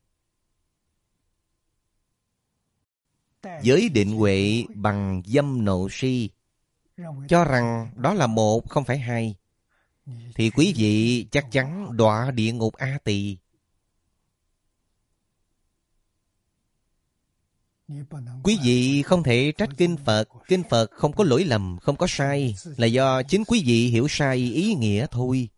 giới định huệ bằng dâm nộ si, cho rằng đó là một không phải hai, thì quý vị chắc chắn đọa địa ngục A Tỳ. Quý vị không thể trách kinh Phật. Kinh Phật không có lỗi lầm, không có sai, là do chính quý vị hiểu sai ý nghĩa thôi.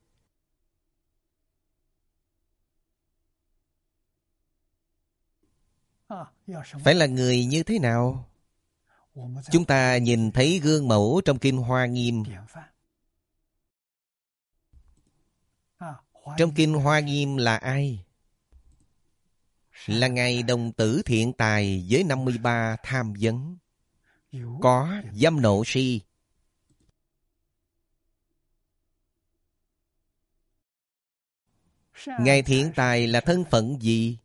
Phải là người như thế nào? Chúng ta nhìn thấy gương mẫu trong kinh Hoa Nghiêm. Trong kinh Hoa Nghiêm là ai? Là Ngài Đồng Tử Thiện Tài với năm mươi ba tham vấn, có dâm nộ si. Ngài Thiện Tài là thân phận gì?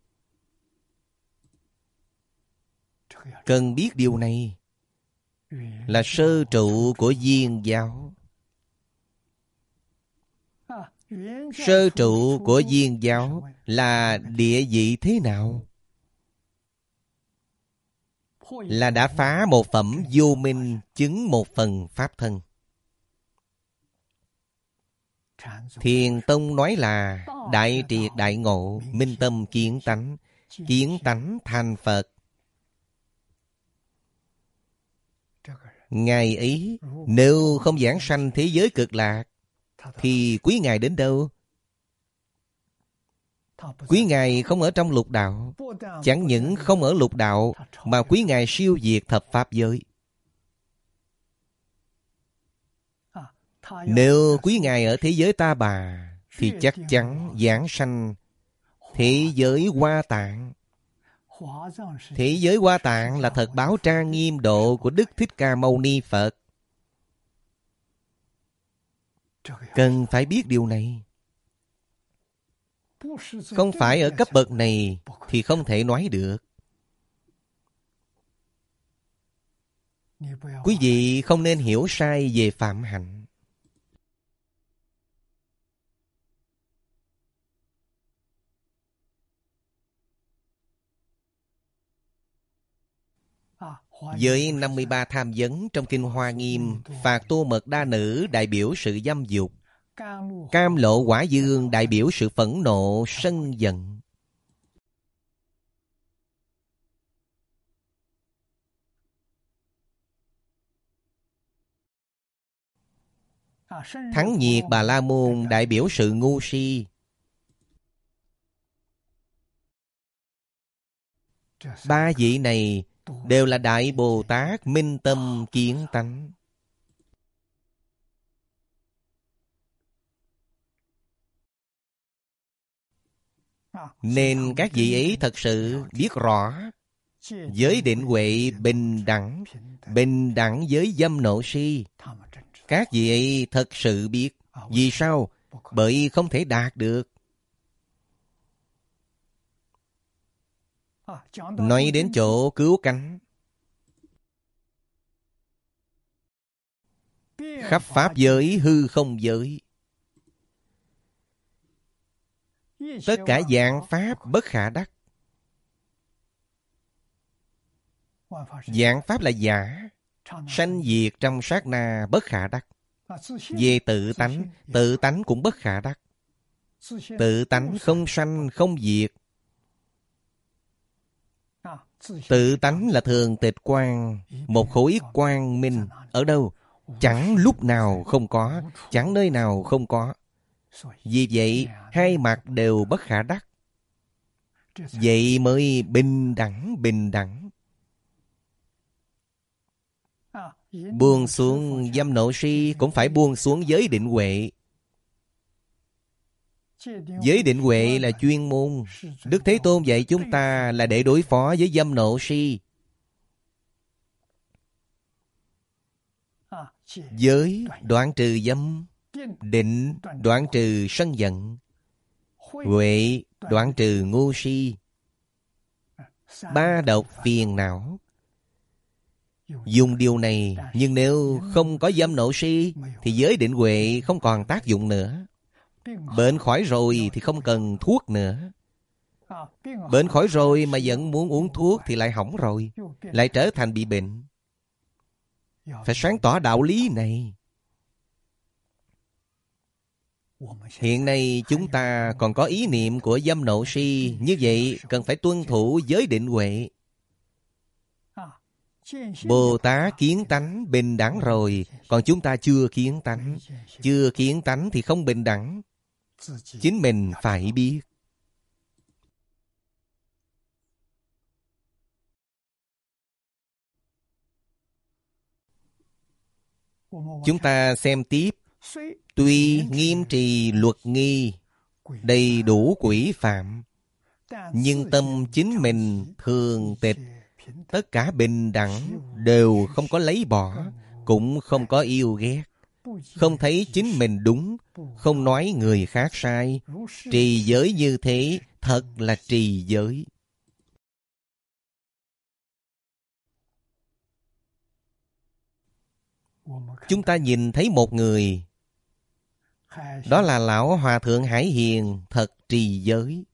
Cần biết điều này. Là sơ trụ của Viên giáo. Sơ trụ của Viên giáo là địa vị thế nào? Là đã phá một phẩm vô minh, chứng một phần pháp thân. Thiền Tông nói là đại triệt đại ngộ, minh tâm kiến tánh, kiến tánh thành Phật. Ngài ấy nếu không giảng sanh thế giới cực lạc, thì quý Ngài đến đâu? Quý Ngài không ở trong lục đạo. Chẳng những không ở lục đạo, mà quý Ngài siêu diệt thập pháp giới. Nếu quý Ngài ở thế giới Ta Bà, thì chắc chắn giảng sanh thế giới Hoa Tạng, Thế giới Hoa Tạng là thật báo trang nghiêm độ của Đức Thích Ca Mâu Ni Phật. Cần phải biết điều này. Không phải ở cấp bậc này thì không thể nói được. Quý vị không nên hiểu sai về phạm hạnh. Với năm mươi ba tham vấn trong Kinh Hoa Nghiêm, phạt Tô Mật Đa Nữ đại biểu sự dâm dục, Cam Lộ Quả Dương đại biểu sự phẫn nộ, sân giận. Thắng Nhiệt Bà La Môn đại biểu sự ngu si. Ba vị này đều là Đại Bồ Tát minh tâm kiến tánh. Nên các vị ấy thật sự biết rõ giới định huệ bình đẳng, bình đẳng với dâm nộ si. Các vị ấy thật sự biết. Vì sao? Bởi không thể đạt được. Nói đến chỗ cứu cánh, khắp pháp giới hư không giới, tất cả dạng pháp bất khả đắc. Dạng pháp là giả, sanh diệt trong sát na bất khả đắc. Về tự tánh, tự tánh cũng bất khả đắc. Tự tánh không sanh không diệt. Tự tánh là thường tịch quang, một khối quang minh. Ở đâu? Chẳng lúc nào không có, chẳng nơi nào không có. Vì vậy, hai mặt đều bất khả đắc. Vậy mới bình đẳng, bình đẳng. Buông xuống dâm nộ si cũng phải buông xuống giới định huệ. Giới định huệ là chuyên môn. Đức Thế Tôn dạy chúng ta là để đối phó với dâm nộ si. Giới đoạn trừ dâm, định đoạn trừ sân giận, huệ đoạn trừ ngu si. Ba độc phiền não. Dùng điều này, nhưng nếu không có dâm nộ si thì giới định huệ không còn tác dụng nữa. Bệnh khỏi rồi thì không cần thuốc nữa. Bệnh khỏi rồi mà vẫn muốn uống thuốc thì lại hỏng rồi, lại trở thành bị bệnh. Phải sáng tỏ đạo lý này. Hiện nay chúng ta còn có ý niệm của dâm nộ si, như vậy cần phải tuân thủ giới định huệ. Bồ Tát kiến tánh bình đẳng rồi, còn chúng ta chưa kiến tánh. Chưa kiến tánh thì không bình đẳng. Chính mình phải biết. Chúng ta xem tiếp. Tuy nghiêm trì luật nghi, đầy đủ quỷ phạm, nhưng tâm chính mình thường tịch. Tất cả bình đẳng, đều không có lấy bỏ, cũng không có yêu ghét. Không thấy chính mình đúng, không nói người khác sai. Trì giới như thế, thật là trì giới. Chúng ta nhìn thấy một người, đó là Lão Hòa Thượng Hải Hiền, thật trì giới.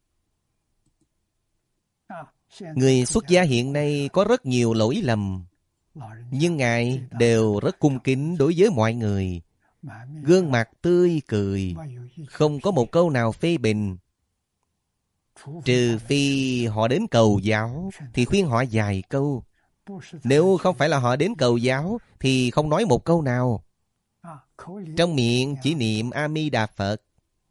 Người xuất gia hiện nay có rất nhiều lỗi lầm, nhưng Ngài đều rất cung kính đối với mọi người. Gương mặt tươi cười, không có một câu nào phê bình. Trừ phi họ đến cầu giáo thì khuyên họ vài câu. Nếu không phải là họ đến cầu giáo thì không nói một câu nào. Trong miệng chỉ niệm A Di Đà Phật.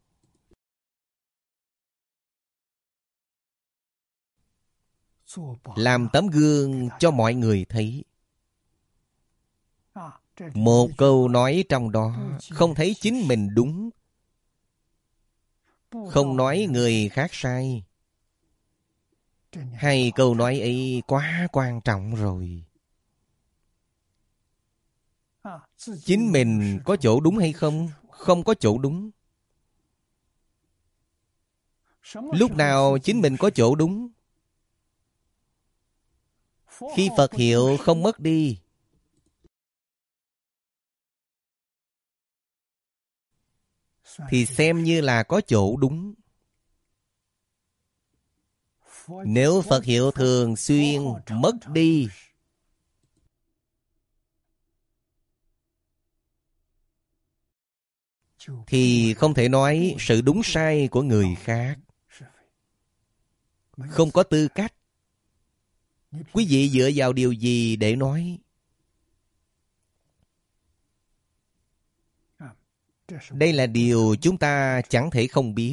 Làm tấm gương cho mọi người thấy. Một câu nói trong đó không thấy chính mình đúng, không nói người khác sai. Hay câu nói ấy quá quan trọng rồi. Chính mình có chỗ đúng hay không? Không có chỗ đúng. Lúc nào chính mình có chỗ đúng? Khi Phật hiệu không mất đi, thì xem như là có chỗ đúng. Nếu Phật hiệu thường xuyên mất đi, thì không thể nói sự đúng sai của người khác. Không có tư cách. Quý vị dựa vào điều gì để nói? Đây là điều chúng ta chẳng thể không biết.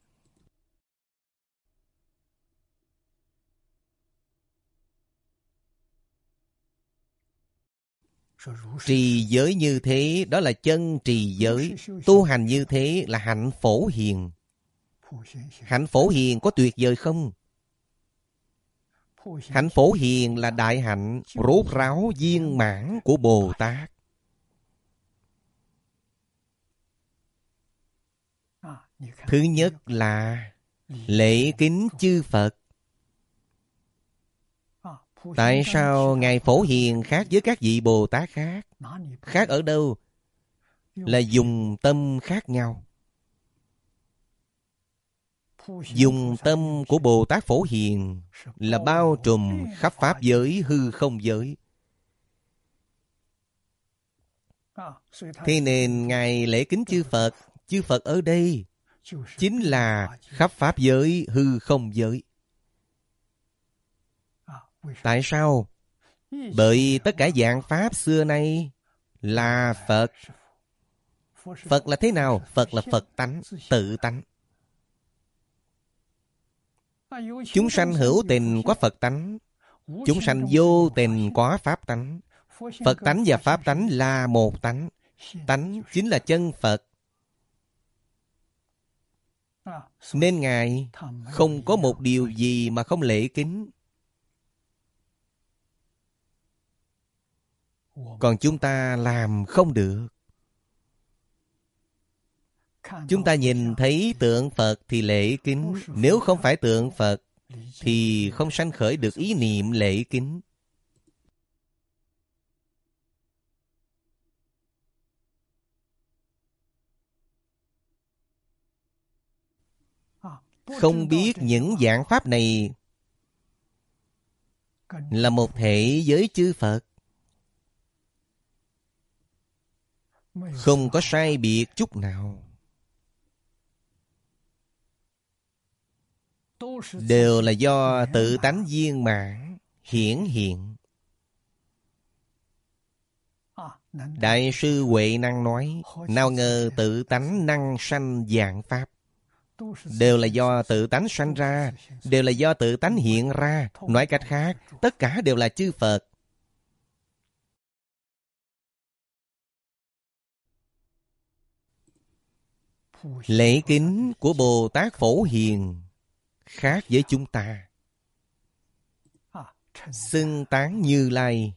Trì giới như thế, đó là chân trì giới. Tu hành như thế là hạnh phổ hiền. Hạnh phổ hiền có tuyệt vời không? Hạnh phổ hiền là đại hạnh rốt ráo viên mãn của Bồ Tát. Thứ nhất là lễ kính chư Phật. Tại sao Ngài Phổ Hiền khác với các vị Bồ Tát khác? Khác ở đâu? Là dùng tâm khác nhau. Dùng tâm của Bồ Tát Phổ Hiền là bao trùm khắp pháp giới, hư không giới. Thế nên Ngài lễ kính chư Phật. Chư Phật ở đây chính là khắp pháp giới, hư không giới. Tại sao? Bởi tất cả dạng pháp xưa nay là Phật. Phật là thế nào? Phật là Phật tánh, tự tánh. Chúng sanh hữu tình có Phật tánh, chúng sanh vô tình có Pháp tánh. Phật tánh và Pháp tánh là một tánh. Tánh chính là chân Phật. Nên Ngài không có một điều gì mà không lễ kính. Còn chúng ta làm không được. Chúng ta nhìn thấy tượng Phật thì lễ kính. Nếu không phải tượng Phật thì không sanh khởi được ý niệm lễ kính. Không biết những dạng pháp này là một thể với chư Phật, không có sai biệt chút nào. Đều là do tự tánh viên mãn hiển hiện. Đại sư Huệ Năng nói, nào ngờ tự tánh năng sanh vạn pháp. Đều là do tự tánh sanh ra, đều là do tự tánh hiện ra. Nói cách khác, tất cả đều là chư Phật. Lễ kính của Bồ Tát Phổ Hiền khác với chúng ta. Xưng tán Như Lai.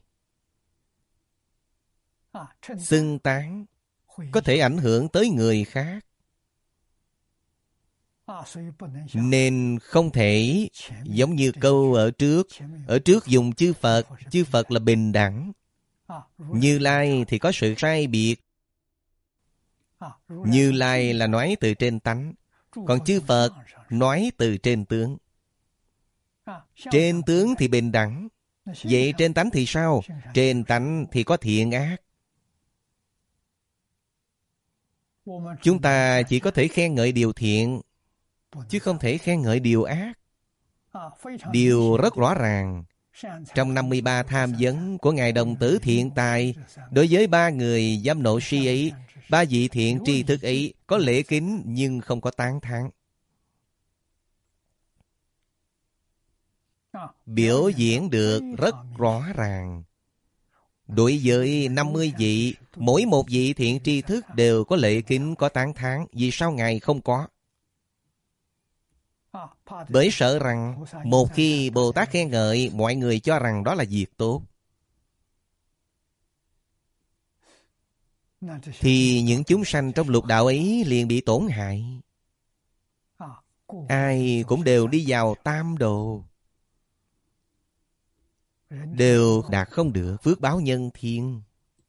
Xưng tán có thể ảnh hưởng tới người khác, nên không thể giống như câu ở trước. Ở trước dùng chư Phật, chư Phật là bình đẳng. Như Lai thì có sự sai biệt. Như Lai là nói từ trên tánh, còn chư Phật nói từ trên tướng. Trên tướng thì bình đẳng. Vậy trên tánh thì sao? Trên tánh thì có thiện ác. Chúng ta chỉ có thể khen ngợi điều thiện, chứ không thể khen ngợi điều ác. Điều rất rõ ràng. Trong năm mươi ba tham vấn của Ngài Đồng Tử Thiện Tài, đối với ba người dâm nộ si ấy, ba vị thiện tri thức ấy có lễ kính nhưng không có tán thán. Biểu diễn được rất rõ ràng. Đối với năm mươi vị, mỗi một vị thiện tri thức đều có lễ kính, có tán thán. Vì sao Ngài không có? Bởi sợ rằng một khi Bồ Tát khen ngợi, mọi người cho rằng đó là việc tốt, thì những chúng sanh trong lục đạo ấy liền bị tổn hại. Ai cũng đều đi vào tam độ, đều đạt không được phước báo nhân thiên.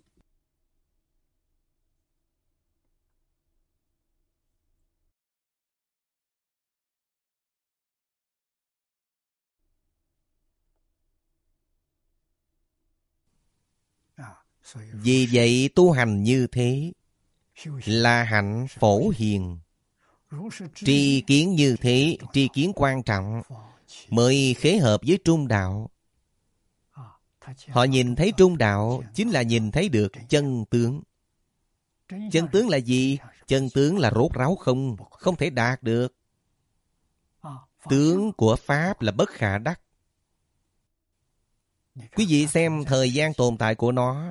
Vì vậy tu hành như thế là hạnh phổ hiền. Tri kiến như thế, tri kiến quan trọng, mới khế hợp với trung đạo. Họ nhìn thấy trung đạo chính là nhìn thấy được chân tướng. Chân tướng là gì? Chân tướng là rốt ráo không, không thể đạt được. Tướng của Pháp là bất khả đắc. Quý vị xem thời gian tồn tại của nó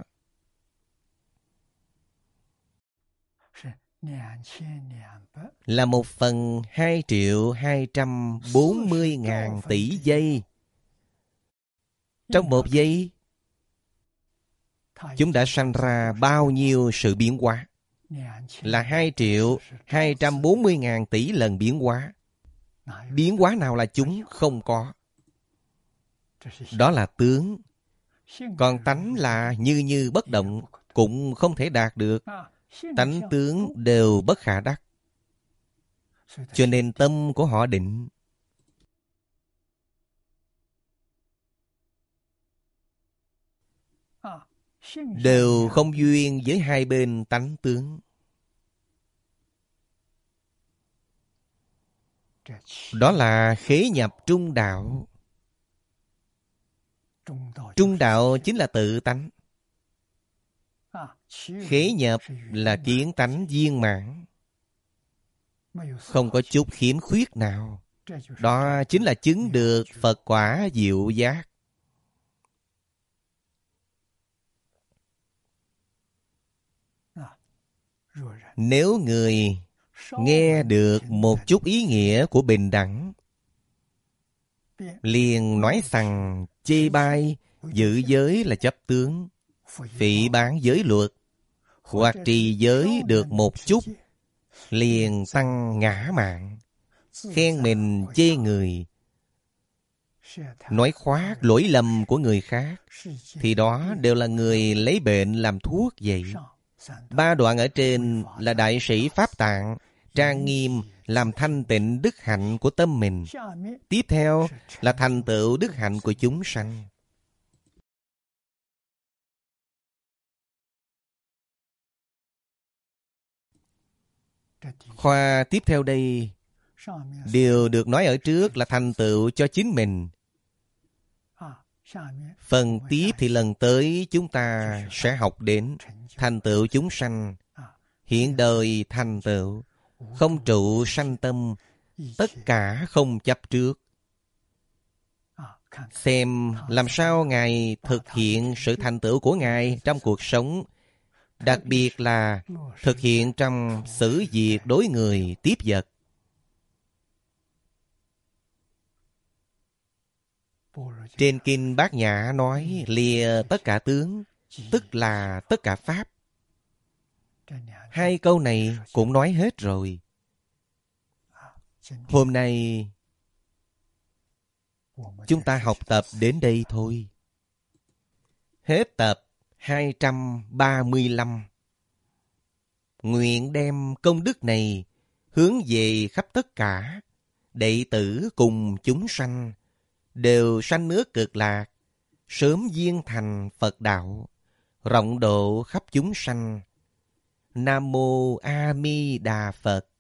là một phần hai triệu hai trăm bốn mươi ngàn tỷ giây. Trong một giây, chúng đã sanh ra bao nhiêu sự biến hóa? Là hai triệu hai trăm bốn mươi ngàn tỷ lần biến hóa. Biến hóa nào là chúng? Không có. Đó là tướng. Còn tánh là như như bất động, cũng không thể đạt được. Tánh tướng đều bất khả đắc. Cho nên tâm của họ định. Đều không duyên với hai bên tánh tướng. Đó là khế nhập trung đạo. Trung đạo chính là tự tánh. Khế nhập là kiến tánh viên mãn, không có chút khiếm khuyết nào. Đó chính là chứng được Phật quả diệu giác. Nếu người nghe được một chút ý nghĩa của bình đẳng, liền nói rằng chê bai giữ giới là chấp tướng, phỉ báng giới luật, hoặc trì giới được một chút, liền tăng ngã mạn, khen mình chê người, nói khoác lỗi lầm của người khác, thì đó đều là người lấy bệnh làm thuốc vậy. Ba đoạn ở trên là đại sĩ Pháp Tạng trang nghiêm làm thanh tịnh đức hạnh của tâm mình. Tiếp theo là thành tựu đức hạnh của chúng sanh. Khoa tiếp theo đây, điều được nói ở trước là thành tựu cho chính mình. Phần tiếp thì lần tới chúng ta sẽ học đến thành tựu chúng sanh. Hiện đời thành tựu, không trụ sanh tâm, tất cả không chấp trước. Xem làm sao Ngài thực hiện sự thành tựu của Ngài trong cuộc sống, đặc biệt là thực hiện trong xử việc đối người tiếp vật. Trên Kinh Bát Nhã nói lìa tất cả tướng, tức là tất cả pháp. Hai câu này cũng nói hết rồi. Hôm nay chúng ta học tập đến đây thôi. Hết tập hai trăm ba mươi lăm. Nguyện đem công đức này hướng về khắp tất cả đệ tử cùng chúng sanh, đều sanh nước Cực Lạc, sớm viên thành Phật đạo, rộng độ khắp chúng sanh. Nam mô A Di Đà Phật.